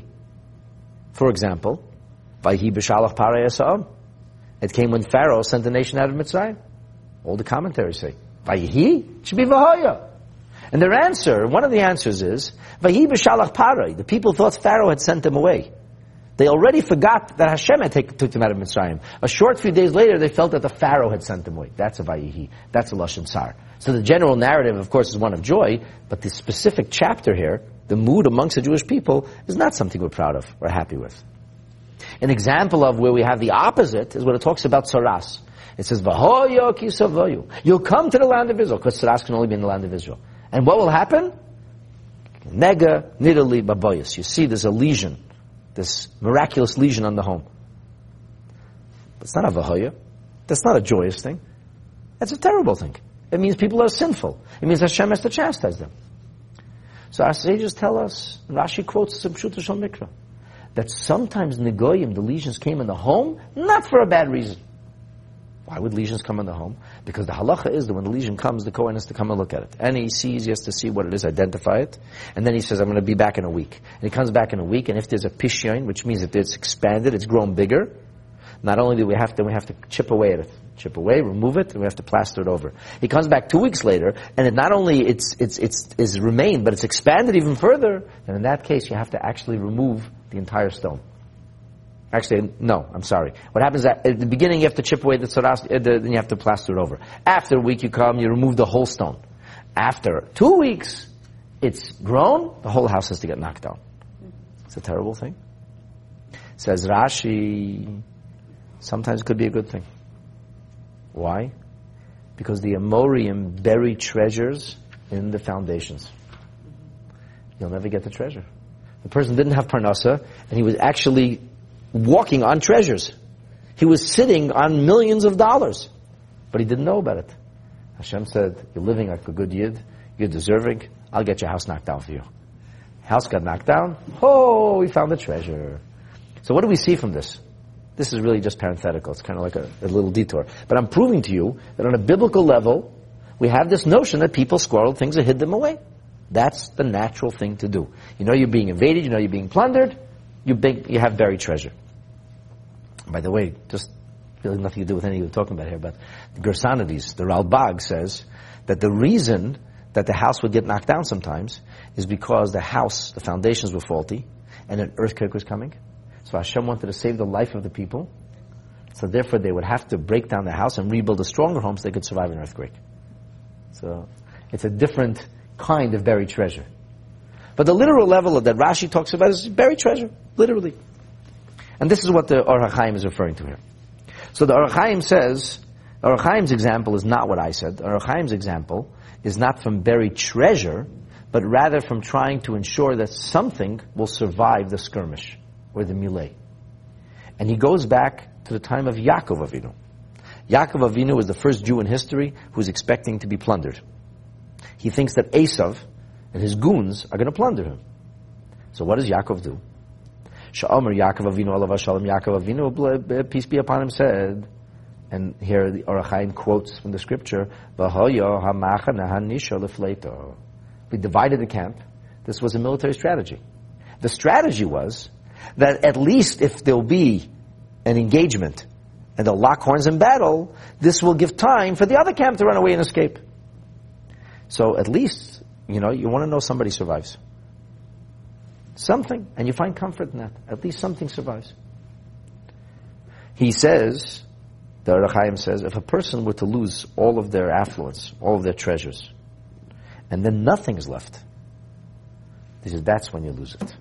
For example, Vayihi b'shalach parei Esau. It came when Pharaoh sent the nation out of Mitzrayim. All the commentaries say, Vayihi? It should be Vahoya. And their answer, one of the answers is, Vayihi b'shalach parei. The people thought Pharaoh had sent them away. They already forgot that Hashem had take, took them out of Mitzrayim. A short few days later, they felt that the Pharaoh had sent them away. That's a Vayihi. That's a Lashon Tsar. So the general narrative, of course, is one of joy, but the specific chapter here, the mood amongst the Jewish people, is not something we're proud of or happy with. An example of where we have the opposite is when it talks about Tzoras. It says, Vahoya kisavoyu. You'll come to the land of Israel, because Tzoras can only be in the land of Israel. And what will happen? Nega nidali baboyas. You see there's a lesion, this miraculous lesion on the home. But it's not a Vahoya. That's not a joyous thing. That's a terrible thing. It means people are sinful. It means Hashem has to chastise them. So our sages tell us, Rashi quotes Pshuta Shal Mikra, that sometimes Negoyim, the lesions came in the home, not for a bad reason. Why would lesions come in the home? Because the halacha is that when the lesion comes, the Kohen has to come and look at it. And he sees, he has to see what it is, identify it. And then he says, I'm going to be back in a week. And he comes back in a week, and if there's a pishyon, which means that it's expanded, it's grown bigger, not only do we have to, we have to chip away at it. Chip away, remove it, and we have to plaster it over. He comes back two weeks later, and it not only it's, it's, it's, it's remained, but it's expanded even further, and in that case, you have to actually remove the entire stone. Actually, no, I'm sorry. What happens is that at the beginning you have to chip away the tzoras, then you have to plaster it over. After a week you come, you remove the whole stone. After two weeks, it's grown, the whole house has to get knocked down. It's a terrible thing. Says Rashi, sometimes it could be a good thing. Why? Because the Amorim bury treasures in the foundations. You'll never get the treasure. The person didn't have parnasa, and he was actually walking on treasures. He was sitting on millions of dollars, but he didn't know about it. Hashem said, you're living like a good yid, you're deserving, I'll get your house knocked down for you. House got knocked down, oh, we found the treasure. So what do we see from this? This is really just parenthetical. It's kind of like a, a little detour. But I'm proving to you that on a biblical level, we have this notion that people squirreled things and hid them away. That's the natural thing to do. You know you're being invaded, you know you're being plundered, you, big, you have buried treasure. By the way, just really nothing to do with anything we're talking about here, but the Gersonides, the Ralbag says that the reason that the house would get knocked down sometimes is because the house, the foundations were faulty, and an earthquake was coming. So Hashem wanted to save the life of the people, so therefore they would have to break down the house and rebuild a stronger home so they could survive an earthquake. So it's a different kind of buried treasure. But the literal level that Rashi talks about is buried treasure, literally. And this is what the Or HaChaim is referring to here. So the Or HaChaim says, Or HaChaim's example is not what I said. Or HaChaim's example is not from buried treasure, but rather from trying to ensure that something will survive the skirmish or the melee. And he goes back to the time of Yaakov Avinu. Yaakov Avinu was the first Jew in history who was expecting to be plundered. He thinks that Esav and his goons are going to plunder him. So what does Yaakov do? Sha'omer Yaakov Avinu alav shalom Yaakov Avinu, peace be upon him, said, and here the Or HaChaim quotes from the scripture, V'hoyo ha'machana ha'nisha lefleito. We divided the camp. This was a military strategy. The strategy was that at least if there'll be an engagement and they'll lock horns in battle, this will give time for the other camp to run away and escape. So at least, you know, you want to know somebody survives. Something, and you find comfort in that. At least something survives. He says, the Or HaChaim says, if a person were to lose all of their affluence, all of their treasures, and then nothing is left, he says, that's when you lose it.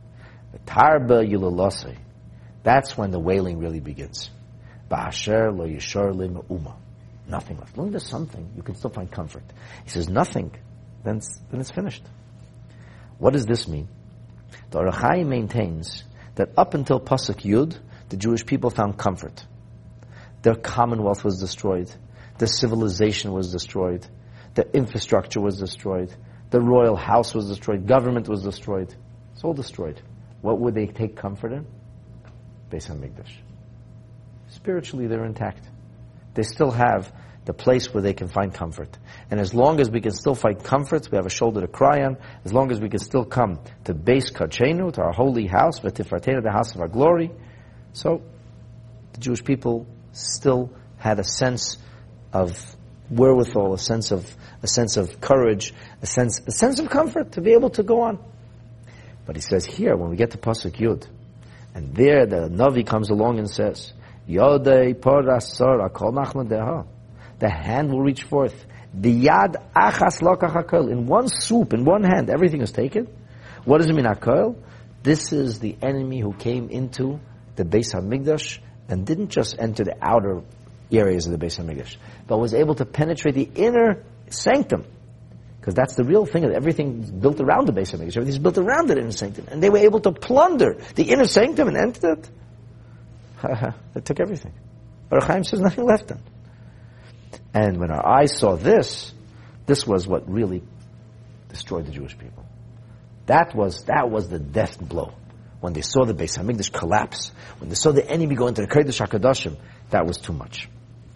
Tarba yululose. That's when the wailing really begins. Ba'asher lo yishor le'me'uma. Nothing left. As long as there's something, you can still find comfort. He says, nothing, then it's, then it's finished. What does this mean? The Or HaChaim maintains that up until Pasuk Yud, the Jewish people found comfort. Their commonwealth was destroyed. Their civilization was destroyed. Their infrastructure was destroyed. The royal house was destroyed. Government was destroyed. It's all destroyed. What would they take comfort in? Beis HaMikdash. Spiritually, they're intact. They still have the place where they can find comfort. And as long as we can still find comfort, we have a shoulder to cry on, as long as we can still come to Beis Kachenu, to our holy house, V'tifartenu, the house of our glory, so the Jewish people still had a sense of wherewithal, a sense of a sense of courage, a sense a sense of comfort to be able to go on. But he says here, when we get to Pasuk Yud, and there the Navi comes along and says, Yodei porasor akol nachman deha. The hand will reach forth. Biyad achas lokach hakol. In one swoop, in one hand, everything is taken. What does it mean, hakol? This is the enemy who came into the Beis HaMikdash and didn't just enter the outer areas of the Beis HaMikdash, but was able to penetrate the inner sanctum. Because that's the real thing, that everything's built around the Beis HaMikdash. Everything's built around the inner sanctum. And they were able to plunder the inner sanctum and enter it. They took everything. Or HaChaim says nothing left then. And when our eyes saw this, this was what really destroyed the Jewish people. That was that was the death blow. When they saw the Beis HaMikdash collapse, when they saw the enemy go into the Kodesh HaKadoshim, that was too much.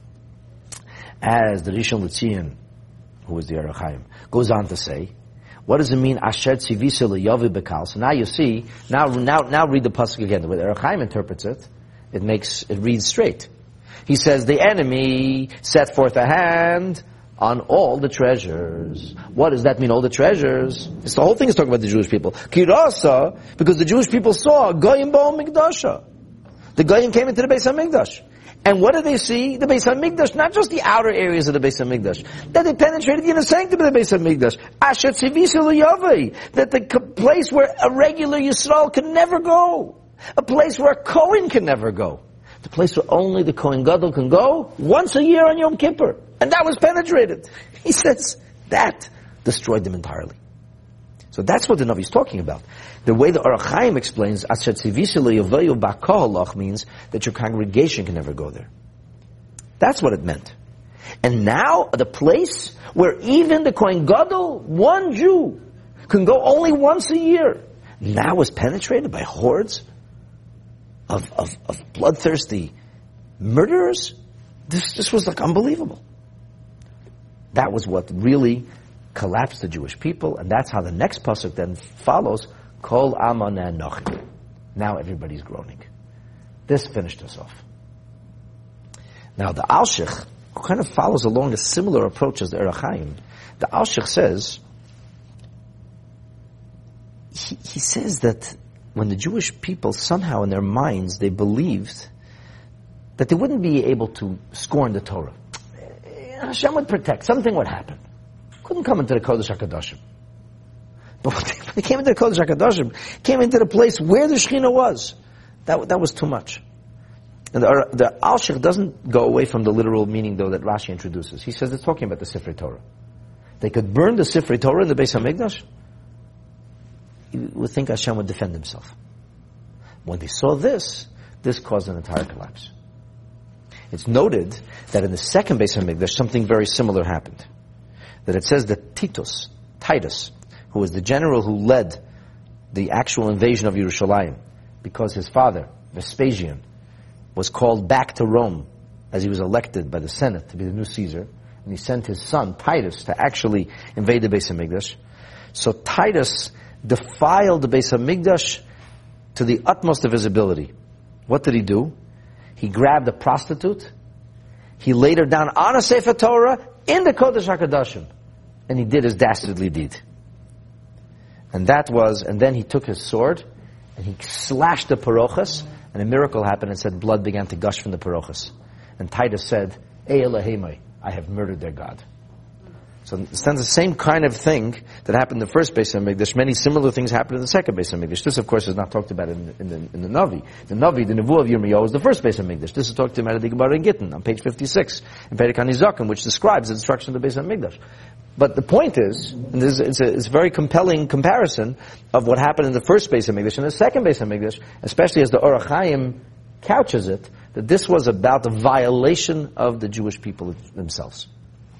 As the Rishon LeZion, who was the Or HaChaim, goes on to say, what does it mean? Asher tzivisa leyavi bekal. So now you see, now now now read the pasuk again. The way the Or HaChaim interprets it, it makes it reads straight. He says the enemy set forth a hand on all the treasures. What does that mean, all the treasures? It's the whole thing is talking about the Jewish people. Kirasa, because the Jewish people saw Goyim Bo Mikdasha. The Goyim came into the Beis HaMikdash. And what did they see? The Beis HaMikdash, not just the outer areas of the Beis HaMikdash. That they penetrated the inner sanctum of the Beis HaMikdash. Asher tzivisa l'yavei. That the place where a regular Yisrael could never go. A place where a Kohen can never go. The place where only the Kohen Gadol can go once a year on Yom Kippur. And that was penetrated. He says that destroyed them entirely. So that's what the Navi is talking about. The way the Orach Chaim explains, Asher tzivisi lo yovayu ba'kohalach, means that your congregation can never go there. That's what it meant. And now, the place where even the Kohen Gadol, one Jew, can go only once a year, now was penetrated by hordes of, of, of bloodthirsty murderers. This, this was like unbelievable. That was what really collapsed the Jewish people, and that's how the next pasuk then follows, Kol Amana Nochi. Now everybody's groaning. This finished us off. Now the Alshich, who kind of follows along a similar approach as the Orach Chaim, the Alshich says, he, he says that when the Jewish people somehow in their minds, they believed that they wouldn't be able to scorn the Torah. Hashem would protect, something would happen. Couldn't come into the Kodesh HaKadoshim. But when they, when they came into the Kodesh HaKadoshim, came into the place where the Shekhinah was, that, that was too much. And the, the Alshich doesn't go away from the literal meaning, though, that Rashi introduces. He says it's talking about the Sifrei Torah. They could burn the Sifrei Torah in the Beis HaMikdash. You would think Hashem would defend himself. When they saw this, this caused an entire collapse. It's noted that in the second Beis HaMikdash, something very similar happened. That it says that Titus, Titus, who was the general who led the actual invasion of Yerushalayim, because his father, Vespasian, was called back to Rome as he was elected by the Senate to be the new Caesar, and he sent his son, Titus, to actually invade the Beis HaMikdash. So Titus defiled the Beis HaMikdash to the utmost of his ability. What did he do? He grabbed a prostitute, he laid her down on a Sefer Torah in the Kodesh HaKadoshim, and he did his dastardly deed. And that was, and then he took his sword, and he slashed the parochas, and a miracle happened, and said blood began to gush from the parochas. And Titus said, Ei Elohimai, I have murdered their God. So it's the same kind of thing that happened in the first Beis HaMikdash. Many similar things happened in the second Beis HaMikdash. This, of course, is not talked about in, in, the, in the Navi. The Navi, the Nevuah of Yirmiyahu, is the first Beis HaMikdash. This is talked about in the Gemara in Gittin on page fifty-six in Perek HaNizakim, which describes the destruction of the Beis HaMikdash. But the point is, and this is, it's, a, it's a very compelling comparison of what happened in the first Beis HaMikdash and the second Beis HaMikdash, especially as the Orach Chaim couches it, that this was about the violation of the Jewish people themselves.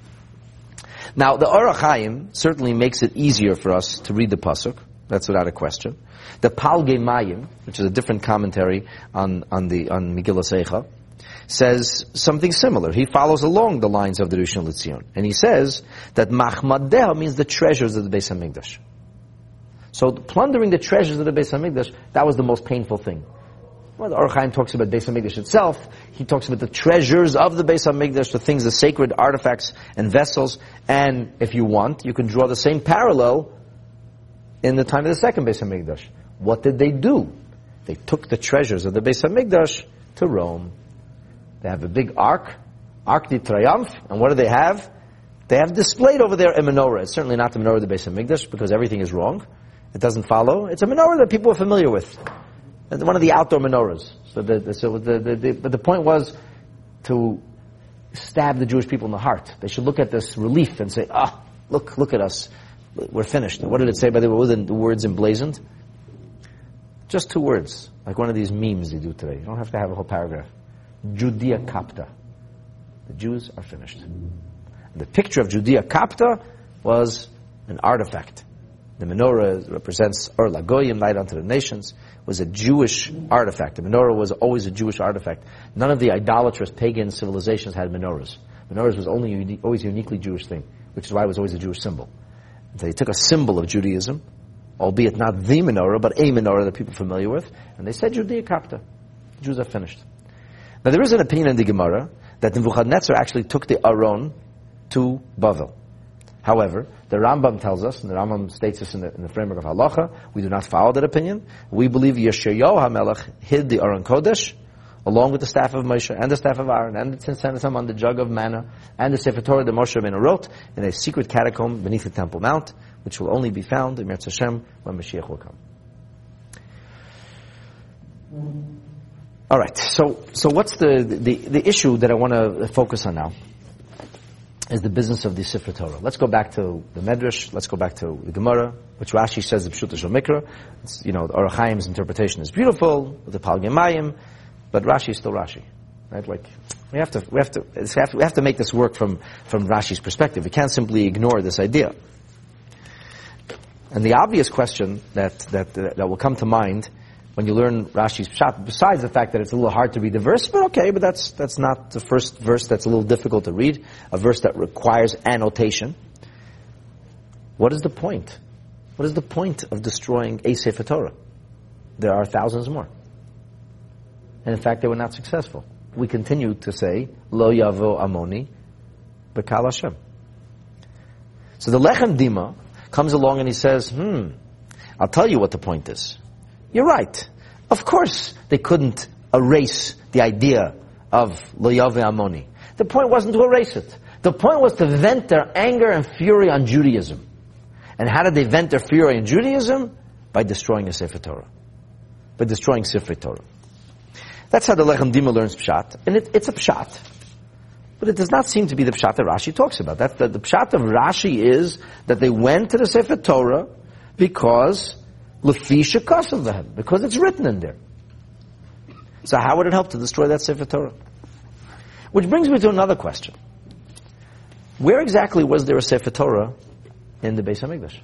Now, the Orach Chaim certainly makes it easier for us to read the pasuk. That's without a question. The Palgei Mayim, which is a different commentary on on the on Megillas Eicha, says something similar. He follows along the lines of the Rishon LeZion, and he says that Machmadeh means the treasures of the Beis HaMikdash. So, plundering the treasures of the Beis HaMikdash, that was the most painful thing. Well, the Orach Chaim talks about Beis HaMikdash itself. He talks about the treasures of the Beis HaMikdash, the things, the sacred artifacts and vessels. And if you want, you can draw the same parallel in the time of the second Beis HaMikdash. What did they do? They took the treasures of the Beis HaMikdash to Rome. They have a big ark, Arc de Triomphe, and what do they have? They have displayed over there a menorah. It's certainly not the menorah of the Beis HaMikdash, because everything is wrong. It doesn't follow. It's a menorah that people are familiar with. One of the outdoor menorahs. So, the, so the, the, the, but the point was to stab the Jewish people in the heart. They should look at this relief and say, ah, look, look at us. We're finished. What did it say by the, the, the words emblazoned? Just two words, like one of these memes they do today. You don't have to have a whole paragraph. Judea Kapta. The Jews are finished. And the picture of Judea Kapta was an artifact. The menorah represents Or Lagoyim, light unto the nations, was a Jewish artifact. The menorah was always a Jewish artifact. None of the idolatrous pagan civilizations had menorahs. Menorahs was only uni- always a uniquely Jewish thing, which is why it was always a Jewish symbol. And so they took a symbol of Judaism, albeit not the menorah, but a menorah that people are familiar with, and they said Judea Kapta. The Jews are finished. Now there is an opinion in the Gemara that Nebuchadnezzar actually took the Aron to Bavel. However, the Rambam tells us, and the Rambam states this in the, in the framework of Halacha, we do not follow that opinion. We believe Yeshayahu HaMelech hid the Aron Kodesh, along with the staff of Moshe, and the staff of Aaron, and the Tzimtzum on the jug of manna, and the Sefer Torah that Moshe Rabbeinu wrote, in a secret catacomb beneath the Temple Mount, which will only be found in Yirtzeh Hashem when Mashiach will come. All right, so so what's the, the, the issue that I want to focus on now is the business of the Sifrei Torah. Let's go back to the Medrash, let's go back to the Gemara, which Rashi says the Pshuta Shel Mikra. It's, you know, the Orach Chaim's interpretation is beautiful, with the Pal Gemayim, but Rashi is still Rashi. Right? Like, we have to, we have to, we have to, we have to make this work from, from Rashi's perspective. We can't simply ignore this idea. And the obvious question that, that, that will come to mind when you learn Rashi's Pshat, besides the fact that it's a little hard to read the verse, but okay, but that's that's not the first verse that's a little difficult to read, a verse that requires annotation. What is the point? What is the point of destroying a Sefer Torah? There are thousands more. And in fact, they were not successful. We continue to say, Lo Yavo Amoni B'Kal Hashem. So the Lechem Dima comes along and he says, hmm, I'll tell you what the point is. You're right. Of course they couldn't erase the idea of Lo Yaveh Amoni. The point wasn't to erase it. The point was to vent their anger and fury on Judaism. And how did they vent their fury on Judaism? By destroying a Sefer Torah. By destroying Sifrei Torah. That's how the Lechem Dima learns Pshat. And it, it's a Pshat. But it does not seem to be the Pshat that Rashi talks about. That, the, the Pshat of Rashi is that they went to the Sefer Torah because Lefi shekasav lehem, because it's written in there. So how would it help to destroy that Sefer Torah? Which brings me to another question. Where exactly was there a Sefer Torah in the Beis HaMikdash?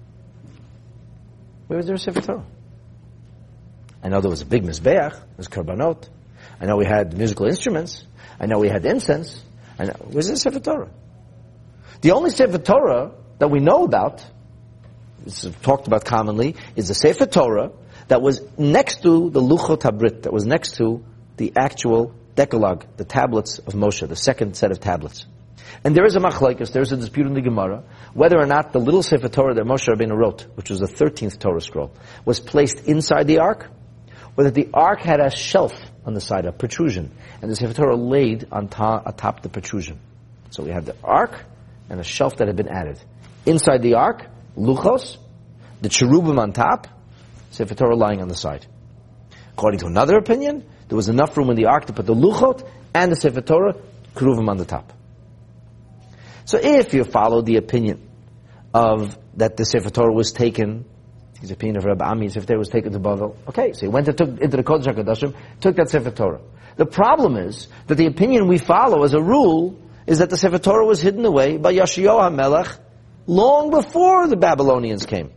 Where was there a Sefer Torah? I know there was a big Mizbeach, there was Karbanot. I know we had musical instruments. I know we had incense. I know, where's the Sefer Torah? The only Sefer Torah that we know about, it's talked about commonly, is the Sefer Torah that was next to the Luchot HaBrit, that was next to the actual Decalogue, the tablets of Moshe, the second set of tablets. And there is a machlokes, there is a dispute in the Gemara, whether or not the little Sefer Torah that Moshe Rabbeinu wrote, which was the thirteenth Torah scroll, was placed inside the ark, or that the ark had a shelf on the side, a protrusion, and the Sefer Torah laid on top, atop the protrusion. So we have the ark and a shelf that had been added. Inside the ark, Luchos, the cherubim on top, Sefer Torah lying on the side. According to another opinion, there was enough room in the ark to put the Luchot and the Sefer Torah, cherubim on the top. So if you follow the opinion of that the Sefer Torah was taken, his opinion of Rabbi Ami, the Sefer Torah was taken to Bavel, okay, so he went and took into the Kodesh HaKadoshim, took that Sefer Torah. The problem is that the opinion we follow as a rule is that the Sefer Torah was hidden away by Yoshiyahu HaMelech long before the Babylonians came.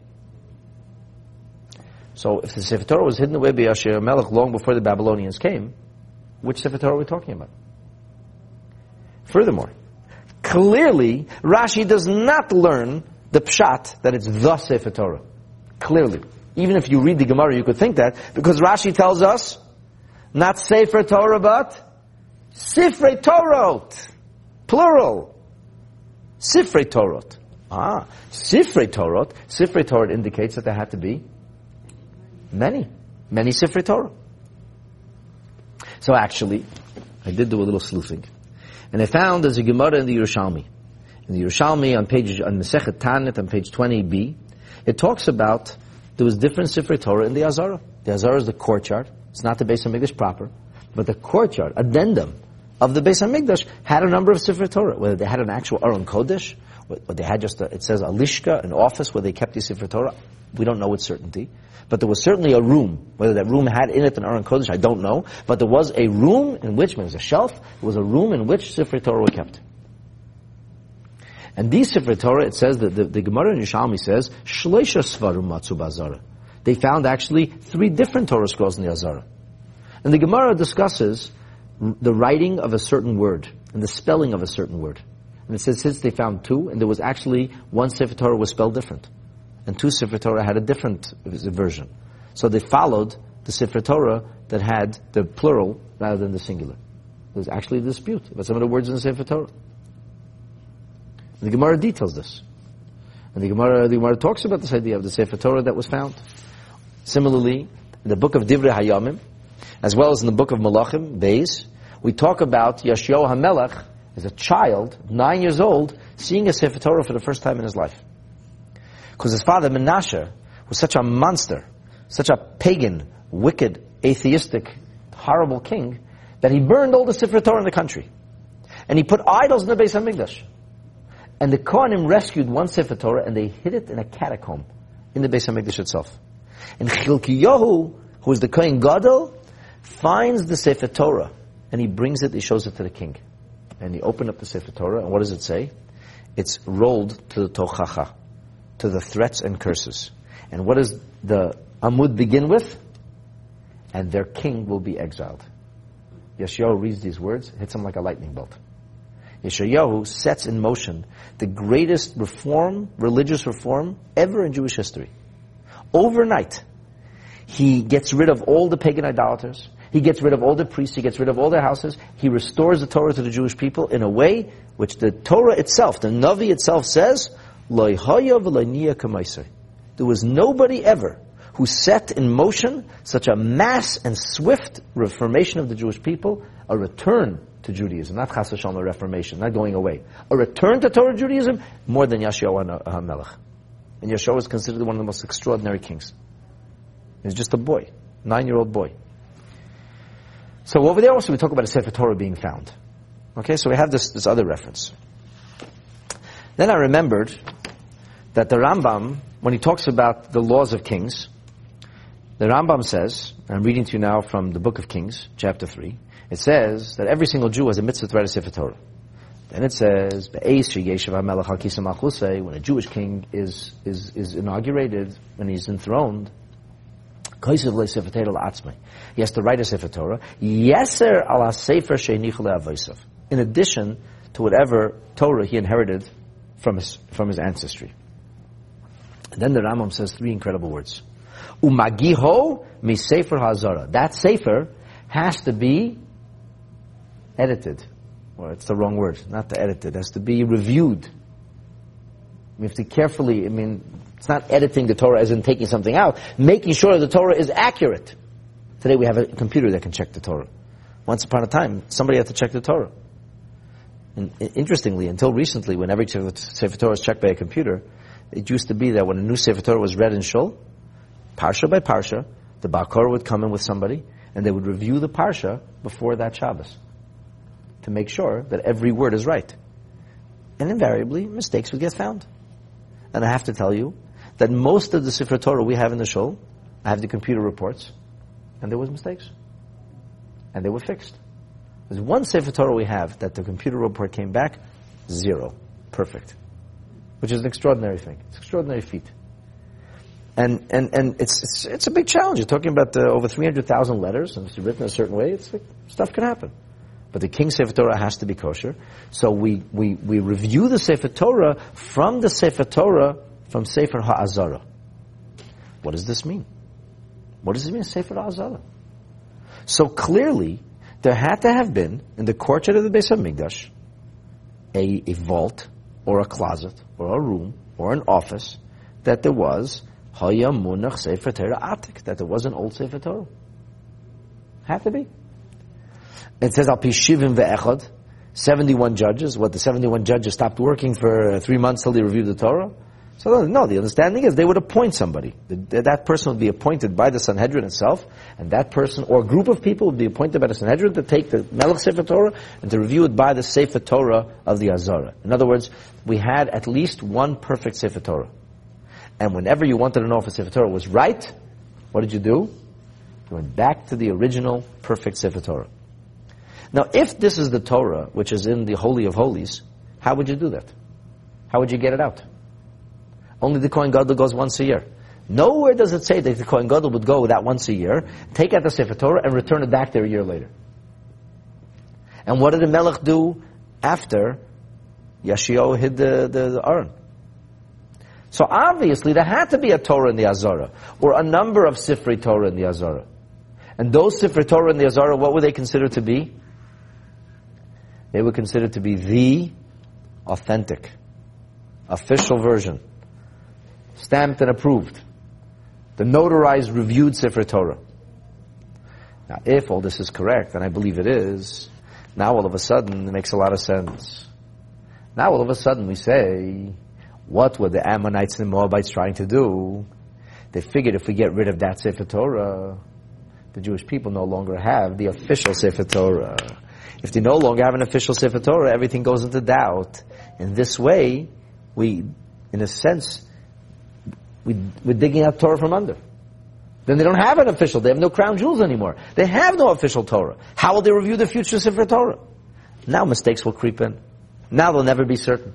So if the Sefer Torah was hidden away by Yoshiyahu HaMelech long before the Babylonians came, which Sefer Torah are we talking about? Furthermore, clearly, Rashi does not learn the pshat that it's the Sefer Torah. Clearly. Even if you read the Gemara, you could think that, because Rashi tells us, not Sefer Torah, but Sifrei Torot. Plural. Sifrei Torot. Ah, Sifrei Torot. Sifrei Torah indicates that there had to be many. Many Sifrei Torah. So actually, I did do a little sleuthing. And I found there's a Gemara in the Yerushalmi. In the Yerushalmi, on page, on Masechet Tanit, on page twenty b, it talks about there was different Sifrei Torah in the Azara. The Azara is the courtyard. It's not the Beis HaMikdash proper. But the courtyard, addendum, of the Beis HaMikdash had a number of Sifrei Torah. Whether they had an actual Aron Kodesh, whether they had just a, it says a lishka, an office where they kept the Sifrei Torah. We don't know with certainty. But there was certainly a room. Whether that room had in it an Aron Kodesh, I don't know. But there was a room in which, there was a shelf, there was a room in which Sifrei Torah were kept. And these Sifrei Torah, it says, that the, the Gemara in Yerushalmi says, Shleisha Svarim Matzu B'Azara. They found actually three different Torah scrolls in the Azara. And the Gemara discusses the writing of a certain word, and the spelling of a certain word. And it says, since they found two, and there was actually, one Sefer Torah was spelled different. And two Sefer Torah had a different version. So they followed the Sefer Torah that had the plural rather than the singular. There was actually a dispute about some of the words in the Sefer Torah. And the Gemara details this. And the Gemara, the Gemara talks about this idea of the Sefer Torah that was found. Similarly, in the book of Divrei Hayamim, as well as in the book of Malachim, Beis, we talk about Yoshiyahu HaMelech as a child, nine years old, seeing a Sefer Torah for the first time in his life. Because his father, Menashe, was such a monster, such a pagan, wicked atheistic, horrible king, that he burned all the Sefer Torah in the country. And he put idols in the Beis HaMikdash. And the Kohanim rescued one Sefer Torah and they hid it in a catacomb in the Beis HaMikdash itself. And Chilkiyahu, who is the Kohen Gadol, finds the Sefer Torah and he brings it, he shows it to the king. And he opened up the Sefer Torah and what does it say? It's rolled to the Tochacha, to the threats and curses. And what does the Amud begin with? And their king will be exiled. Yeshayahu reads these words, hits him like a lightning bolt. Yeshayahu sets in motion the greatest reform, religious reform, ever in Jewish history. Overnight, he gets rid of all the pagan idolaters, he gets rid of all the priests, he gets rid of all their houses, he restores the Torah to the Jewish people in a way which the Torah itself, the Navi itself says, Lo haya v'lo niya k'maiseh. There was nobody ever who set in motion such a mass and swift reformation of the Jewish people, a return to Judaism, not Chas v'Shalom, a reformation, not going away. A return to Torah Judaism more than Yeshayahu HaMelech. And Yeshayahu is considered one of the most extraordinary kings. He's just a boy, nine-year-old boy. So over there also we talk about a Sefer Torah being found. Okay, so we have this, this other reference. Then I remembered that the Rambam, when he talks about the laws of kings, the Rambam says, I'm reading to you now from the Book of Kings, chapter three, it says that every single Jew has a mitzvah to write a Sefer Torah. Then it says, when a Jewish king is, is, is inaugurated, when he's enthroned, he has to write a Sefer Torah, in addition to whatever Torah he inherited from his, from his ancestry. And then the Rambam says three incredible words. Umagiho mi sefer hazara. That sefer has to be edited. Or it's the wrong word, not to edit it. It has to be reviewed. We have to carefully, I mean, it's not editing the Torah as in taking something out, making sure the Torah is accurate. Today we have a computer that can check the Torah. Once upon a time, somebody had to check the Torah. And interestingly, until recently, when every Sefer Torah is checked by a computer, it used to be that when a new Sefer Torah was read in Shul, Parsha by Parsha, the Baal Korah would come in with somebody, and they would review the Parsha before that Shabbos, to make sure that every word is right. And invariably, mistakes would get found. And I have to tell you that most of the Sefer Torah we have in the Shul, I have the computer reports, and there was mistakes. And they were fixed. There's one Sefer Torah we have that the computer report came back, zero. Perfect. Which is an extraordinary thing. It's an extraordinary feat. And and and it's it's, it's a big challenge. You're talking about uh, over three hundred thousand letters, and it's written a certain way. It's like, stuff can happen. But the King Sefer Torah has to be kosher. So we, we, we review the Sefer Torah from the Sefer Torah, from Sefer HaAzara. What does this mean? What does it mean, Sefer HaAzara? So clearly, there had to have been, in the courtyard of the Beis HaMikdash, a, a vault, or a closet, or a room, or an office, that there was Haya Munach Sefer Torah Atik, that there was an old Sefer Torah. Had to be. It says Al Pi Shivim Ve'echad, seventy-one judges. What, the seventy-one judges stopped working for three months till they reviewed the Torah? So no, the understanding is they would appoint somebody. That person would be appointed by the Sanhedrin itself, and that person or group of people would be appointed by the Sanhedrin to take the Melech Sefer Torah and to review it by the Sefer Torah of the Azara. In other words, we had at least one perfect Sefer Torah. And whenever you wanted to know if a Sefer Torah was right, what did you do? You went back to the original perfect Sefer Torah. Now, if this is the Torah, which is in the Holy of Holies, how would you do that? How would you get it out? Only the Kohen Gadol goes once a year. Nowhere does it say that the Kohen Gadol would go that once a year, take out the Sefer Torah, and return it back there a year later. And what did the Melech do after Yeshayahu hid the, the, the Aron? So obviously there had to be a Torah in the Azara, or a number of Sifrei Torah in the Azara. And those Sifrei Torah in the Azara, what were they considered to be? They were considered to be the authentic, official version, stamped and approved, the notarized, reviewed Sefer Torah. Now, if all this is correct, and I believe it is, now all of a sudden it makes a lot of sense. Now all of a sudden we say, what were the Ammonites and Moabites trying to do? They figured if we get rid of that Sefer Torah, the Jewish people no longer have the official Sefer Torah. If they no longer have an official Sefer Torah, everything goes into doubt. In this way, we, in a sense, we, we're digging out Torah from under. Then they don't have an official. They have no crown jewels anymore. They have no official Torah. How will they review the future Sefer Torah? Now mistakes will creep in. Now they'll never be certain.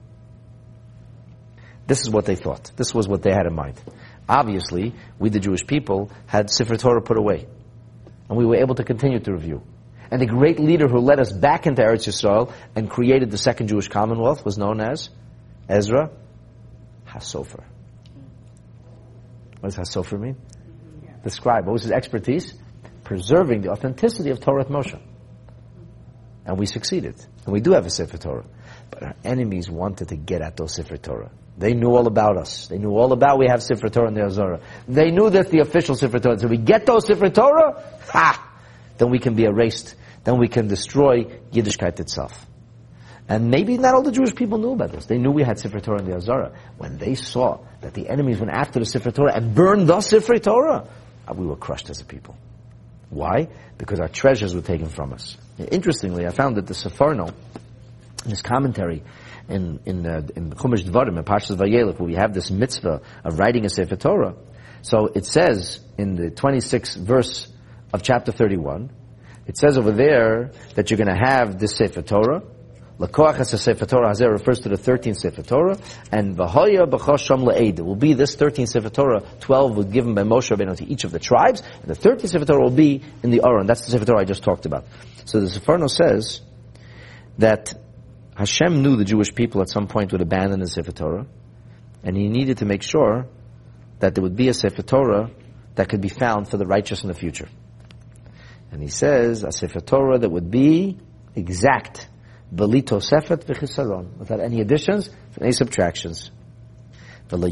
This is what they thought. This was what they had in mind. Obviously, we the Jewish people had Sefer Torah put away. And we were able to continue to review. And the great leader who led us back into Eretz Yisrael and created the second Jewish Commonwealth was known as Ezra HaSofer. What does HaSofer mean? The scribe. What was his expertise? Preserving the authenticity of Torah Moshe. And we succeeded. And we do have a Sefer Torah. But our enemies wanted to get at those Sefer Torah. They knew all about us. They knew all about we have Sefer Torah in the Azara. They knew that's the official Sefer Torah. So we get those Sefer Torah, ha! Then we can be erased. Then we can destroy Yiddishkeit itself. And maybe not all the Jewish people knew about this. They knew we had Sefer Torah in the Azara. When they saw that the enemies went after the Sefer Torah and burned the Sefer Torah, we were crushed as a people. Why? Because our treasures were taken from us. Interestingly, I found that the Sefarno, in his commentary, in in uh, in Chumash Dvarim, in Parshas Vayelech, where we have this mitzvah of writing a Sefer Torah, so it says in the twenty-sixth verse of chapter thirty-one, it says over there that you're going to have this Sefer Torah. Lakoach as a Sefer Torah Hazeh refers to the thirteenth Sefer Torah, and V'hoya b'chos sham le'ed. It will be this thirteenth Sefer Torah, twelve were given by Moshe Rabbeinu to each of the tribes, and the thirteenth Sefer Torah will be in the Aron. That's the Sefer Torah I just talked about. So the Sefarno says that Hashem knew the Jewish people at some point would abandon the Sefer Torah, and He needed to make sure that there would be a Sefer Torah that could be found for the righteous in the future. And He says, a Sefer Torah that would be exact, b'li tosefet v'chisaron, without any additions and any subtractions. Therefore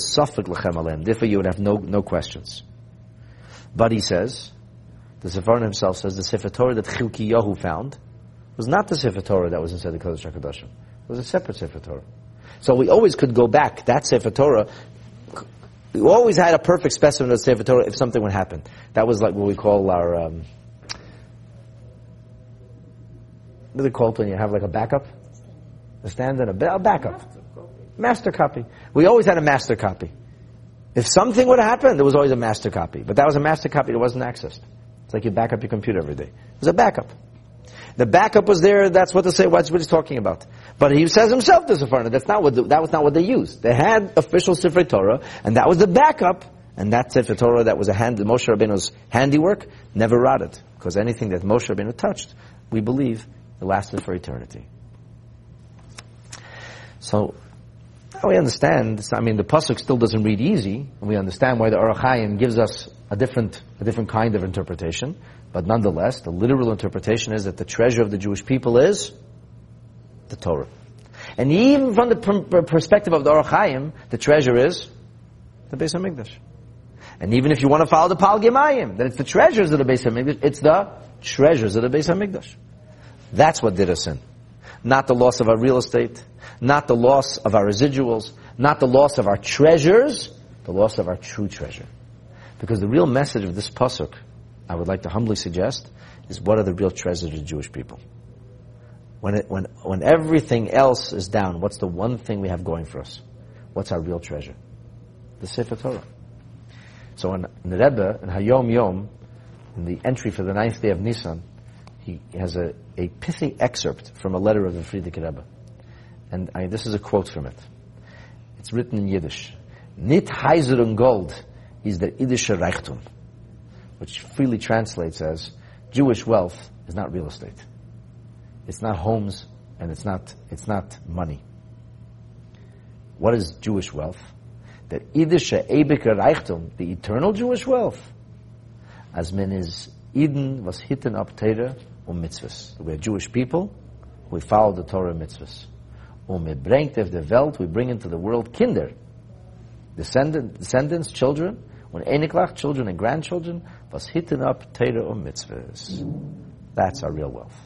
you would have no, no questions. But he says, the Sefarno himself says, the Sefer Torah that Chilkiyahu found was not the Sefer Torah that was inside the Kodesh HaKadoshim. It was a separate Sefer Torah. So we always could go back. That Sefer Torah, we always had a perfect specimen of the Sefer Torah if something would happen. That was like what we call our, um, what do they call it when you have like a backup? A stand and a, ba- a backup. Master copy. We always had a master copy. If something would happen, there was always a master copy. But that was a master copy that wasn't accessed. It's like you back up your computer every day. It was a backup. The backup was there. That's what they say. What's what he's talking about. But he says himself, the Sefarno, that's not what the, that was not what they used. They had official Sefer Torah, and that was the backup. And that Sefer Torah that was a hand, Moshe Rabbeinu's handiwork, never rotted, because anything that Moshe Rabbeinu touched, we believe, it lasted for eternity. So now we understand. I mean, the pasuk still doesn't read easy, and we understand why the Orach Chaim gives us a different, a different kind of interpretation. But nonetheless, the literal interpretation is that the treasure of the Jewish people is the Torah. And even from the pr- perspective of the Orach Chaim, the treasure is the Beis HaMikdash. And even if you want to follow the Pal Gemayim, that it's the treasures of the Beis HaMikdash, it's the treasures of the Beis HaMikdash. That's what did us in. Not the loss of our real estate, not the loss of our residuals, not the loss of our treasures, the loss of our true treasure. Because the real message of this pasuk, I would like to humbly suggest, is what are the real treasures of the Jewish people? When it, when when everything else is down, what's the one thing we have going for us? What's our real treasure? The Sefer Torah. So in, in the Rebbe, in Hayom Yom, in the entry for the ninth day of Nisan, he has a, a pithy excerpt from a letter of the Frierdiker Rebbe. And I, this is a quote from it. It's written in Yiddish. Nit heiser und gold is der Yiddische Reichtum, which freely translates as Jewish wealth is not real estate. It's not homes, and it's not it's not money. What is Jewish wealth? The Yiddische Ewige Reichtum, the eternal Jewish wealth, as men is Eden was hitten up Torah und mitzvahs. We're Jewish people, we follow the Torah and mitzvahs. Und wir bringt auf der Welt, we bring into the world Kinder, descendant, descendants, children, und Eniklach, children and grandchildren, was hitten up Torah und mitzvahs. That's our real wealth.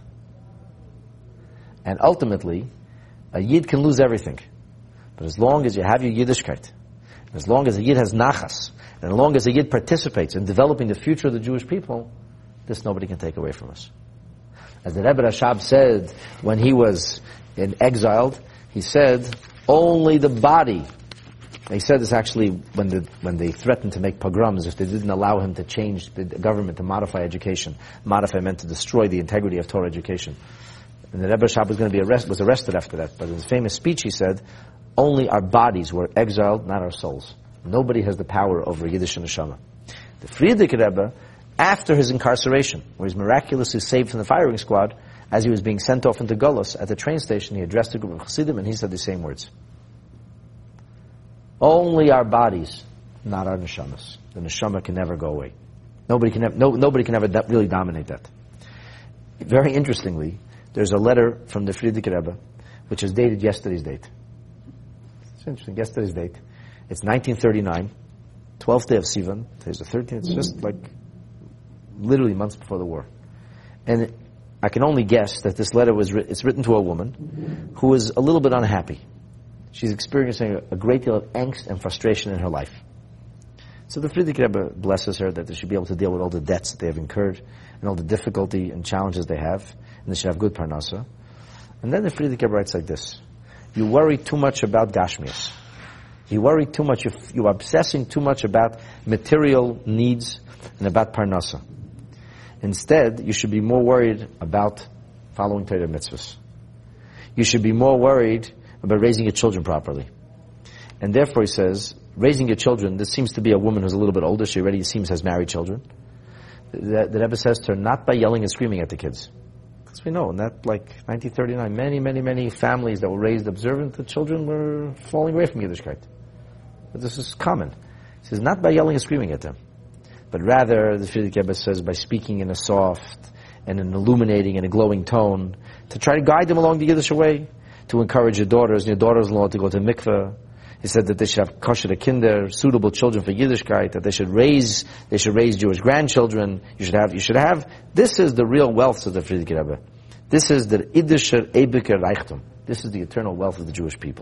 And ultimately, a Yid can lose everything. But as long as you have your Yiddishkeit, As long as a Yid has nachas, and as long as a Yid participates in developing the future of the Jewish people, this nobody can take away from us. As the Rebbe Rashab said when he was in exiled, he said, only the body. He said this actually when the, when they threatened to make pogroms if they didn't allow him to change the government to modify education. Modify meant to destroy the integrity of Torah education. And the Rebbe Rashab was going to be arrested, was arrested after that. But in his famous speech he said, only our bodies were exiled, not our souls. Nobody has the power over Yiddish neshama. The Frierdiker Rebbe, after his incarceration, where he's miraculously saved from the firing squad, as he was being sent off into Gullus, at the train station, he addressed a group of Chassidim and he said the same words. Only our bodies, not our neshamas. The neshama can never go away. Nobody can, have, no, nobody can ever do- really dominate that. Very interestingly, there's a letter from the Frierdiker Rebbe, which is dated yesterday's date. It's interesting, yesterday's date. It's nineteen thirty-nine, twelfth day of Sivan. Today's the thirteenth. It's just like literally months before the war. And I can only guess that this letter was writ- it's written to a woman who is a little bit unhappy. She's experiencing a great deal of angst and frustration in her life. So the Frierdiker Rebbe blesses her that they should be able to deal with all the debts that they have incurred and all the difficulty and challenges they have, and they should have good parnasa. And then the Frierdiker Rebbe writes like this: you worry too much about Gashmias. You worry too much, you're obsessing too much about material needs and about parnasa. Instead, you should be more worried about following Torah mitzvahs. You should be more worried about raising your children properly. And therefore he says, raising your children, this seems to be a woman who's a little bit older, she already seems has married children. The, the Rebbe says to her, not by yelling and screaming at the kids. Because we know, in that like nineteen thirty-nine, many, many, many families that were raised observant, the children were falling away from Yiddishkeit. But this is common. He says, not by yelling and screaming at them, but rather, the Frierdiker Rebbe says, by speaking in a soft and an illuminating and a glowing tone, to try to guide them along the Yiddish way, to encourage your daughters and your daughters-in-law to go to mikveh. He said that they should have kosher kinder, suitable children for Yiddishkeit, that they should raise, they should raise Jewish grandchildren. You should have, you should have. This is the real wealth of the Frierdiker Rebbe. This is the Iddischer Eibike Reichtum. This is the eternal wealth of the Jewish people.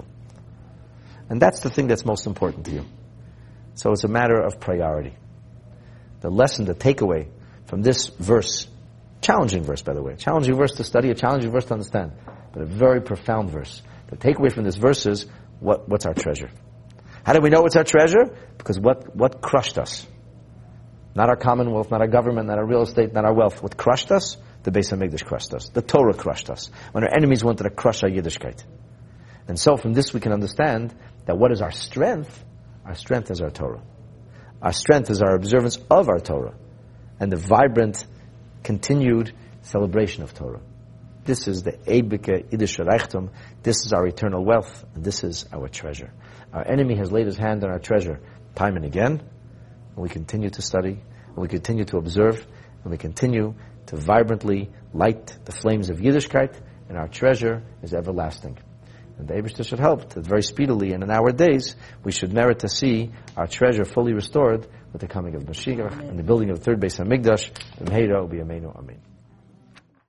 And that's the thing that's most important to you. So it's a matter of priority. The lesson, the takeaway from this verse, challenging verse by the way, challenging verse to study, a challenging verse to understand, but a very profound verse. The takeaway from this verse is, what, what's our treasure? How do we know it's our treasure? Because what, what crushed us? Not our commonwealth, not our government, not our real estate, not our wealth. What crushed us? The Beis HaMikdash crushed us. The Torah crushed us. When our enemies wanted to crush our Yiddishkeit. And so from this we can understand that what is our strength? Our strength is our Torah. Our strength is our observance of our Torah and the vibrant, continued celebration of Torah. This is the Eibike Iddischer Reichtum. This is our eternal wealth, and this is our treasure. Our enemy has laid his hand on our treasure time and again, and we continue to study, and we continue to observe, and we continue to vibrantly light the flames of Yiddishkeit, and our treasure is everlasting. And the Eibishter should help that very speedily, and in our days, we should merit to see our treasure fully restored with the coming of Mashiach and the building of the third Beis HaMikdash. Amen.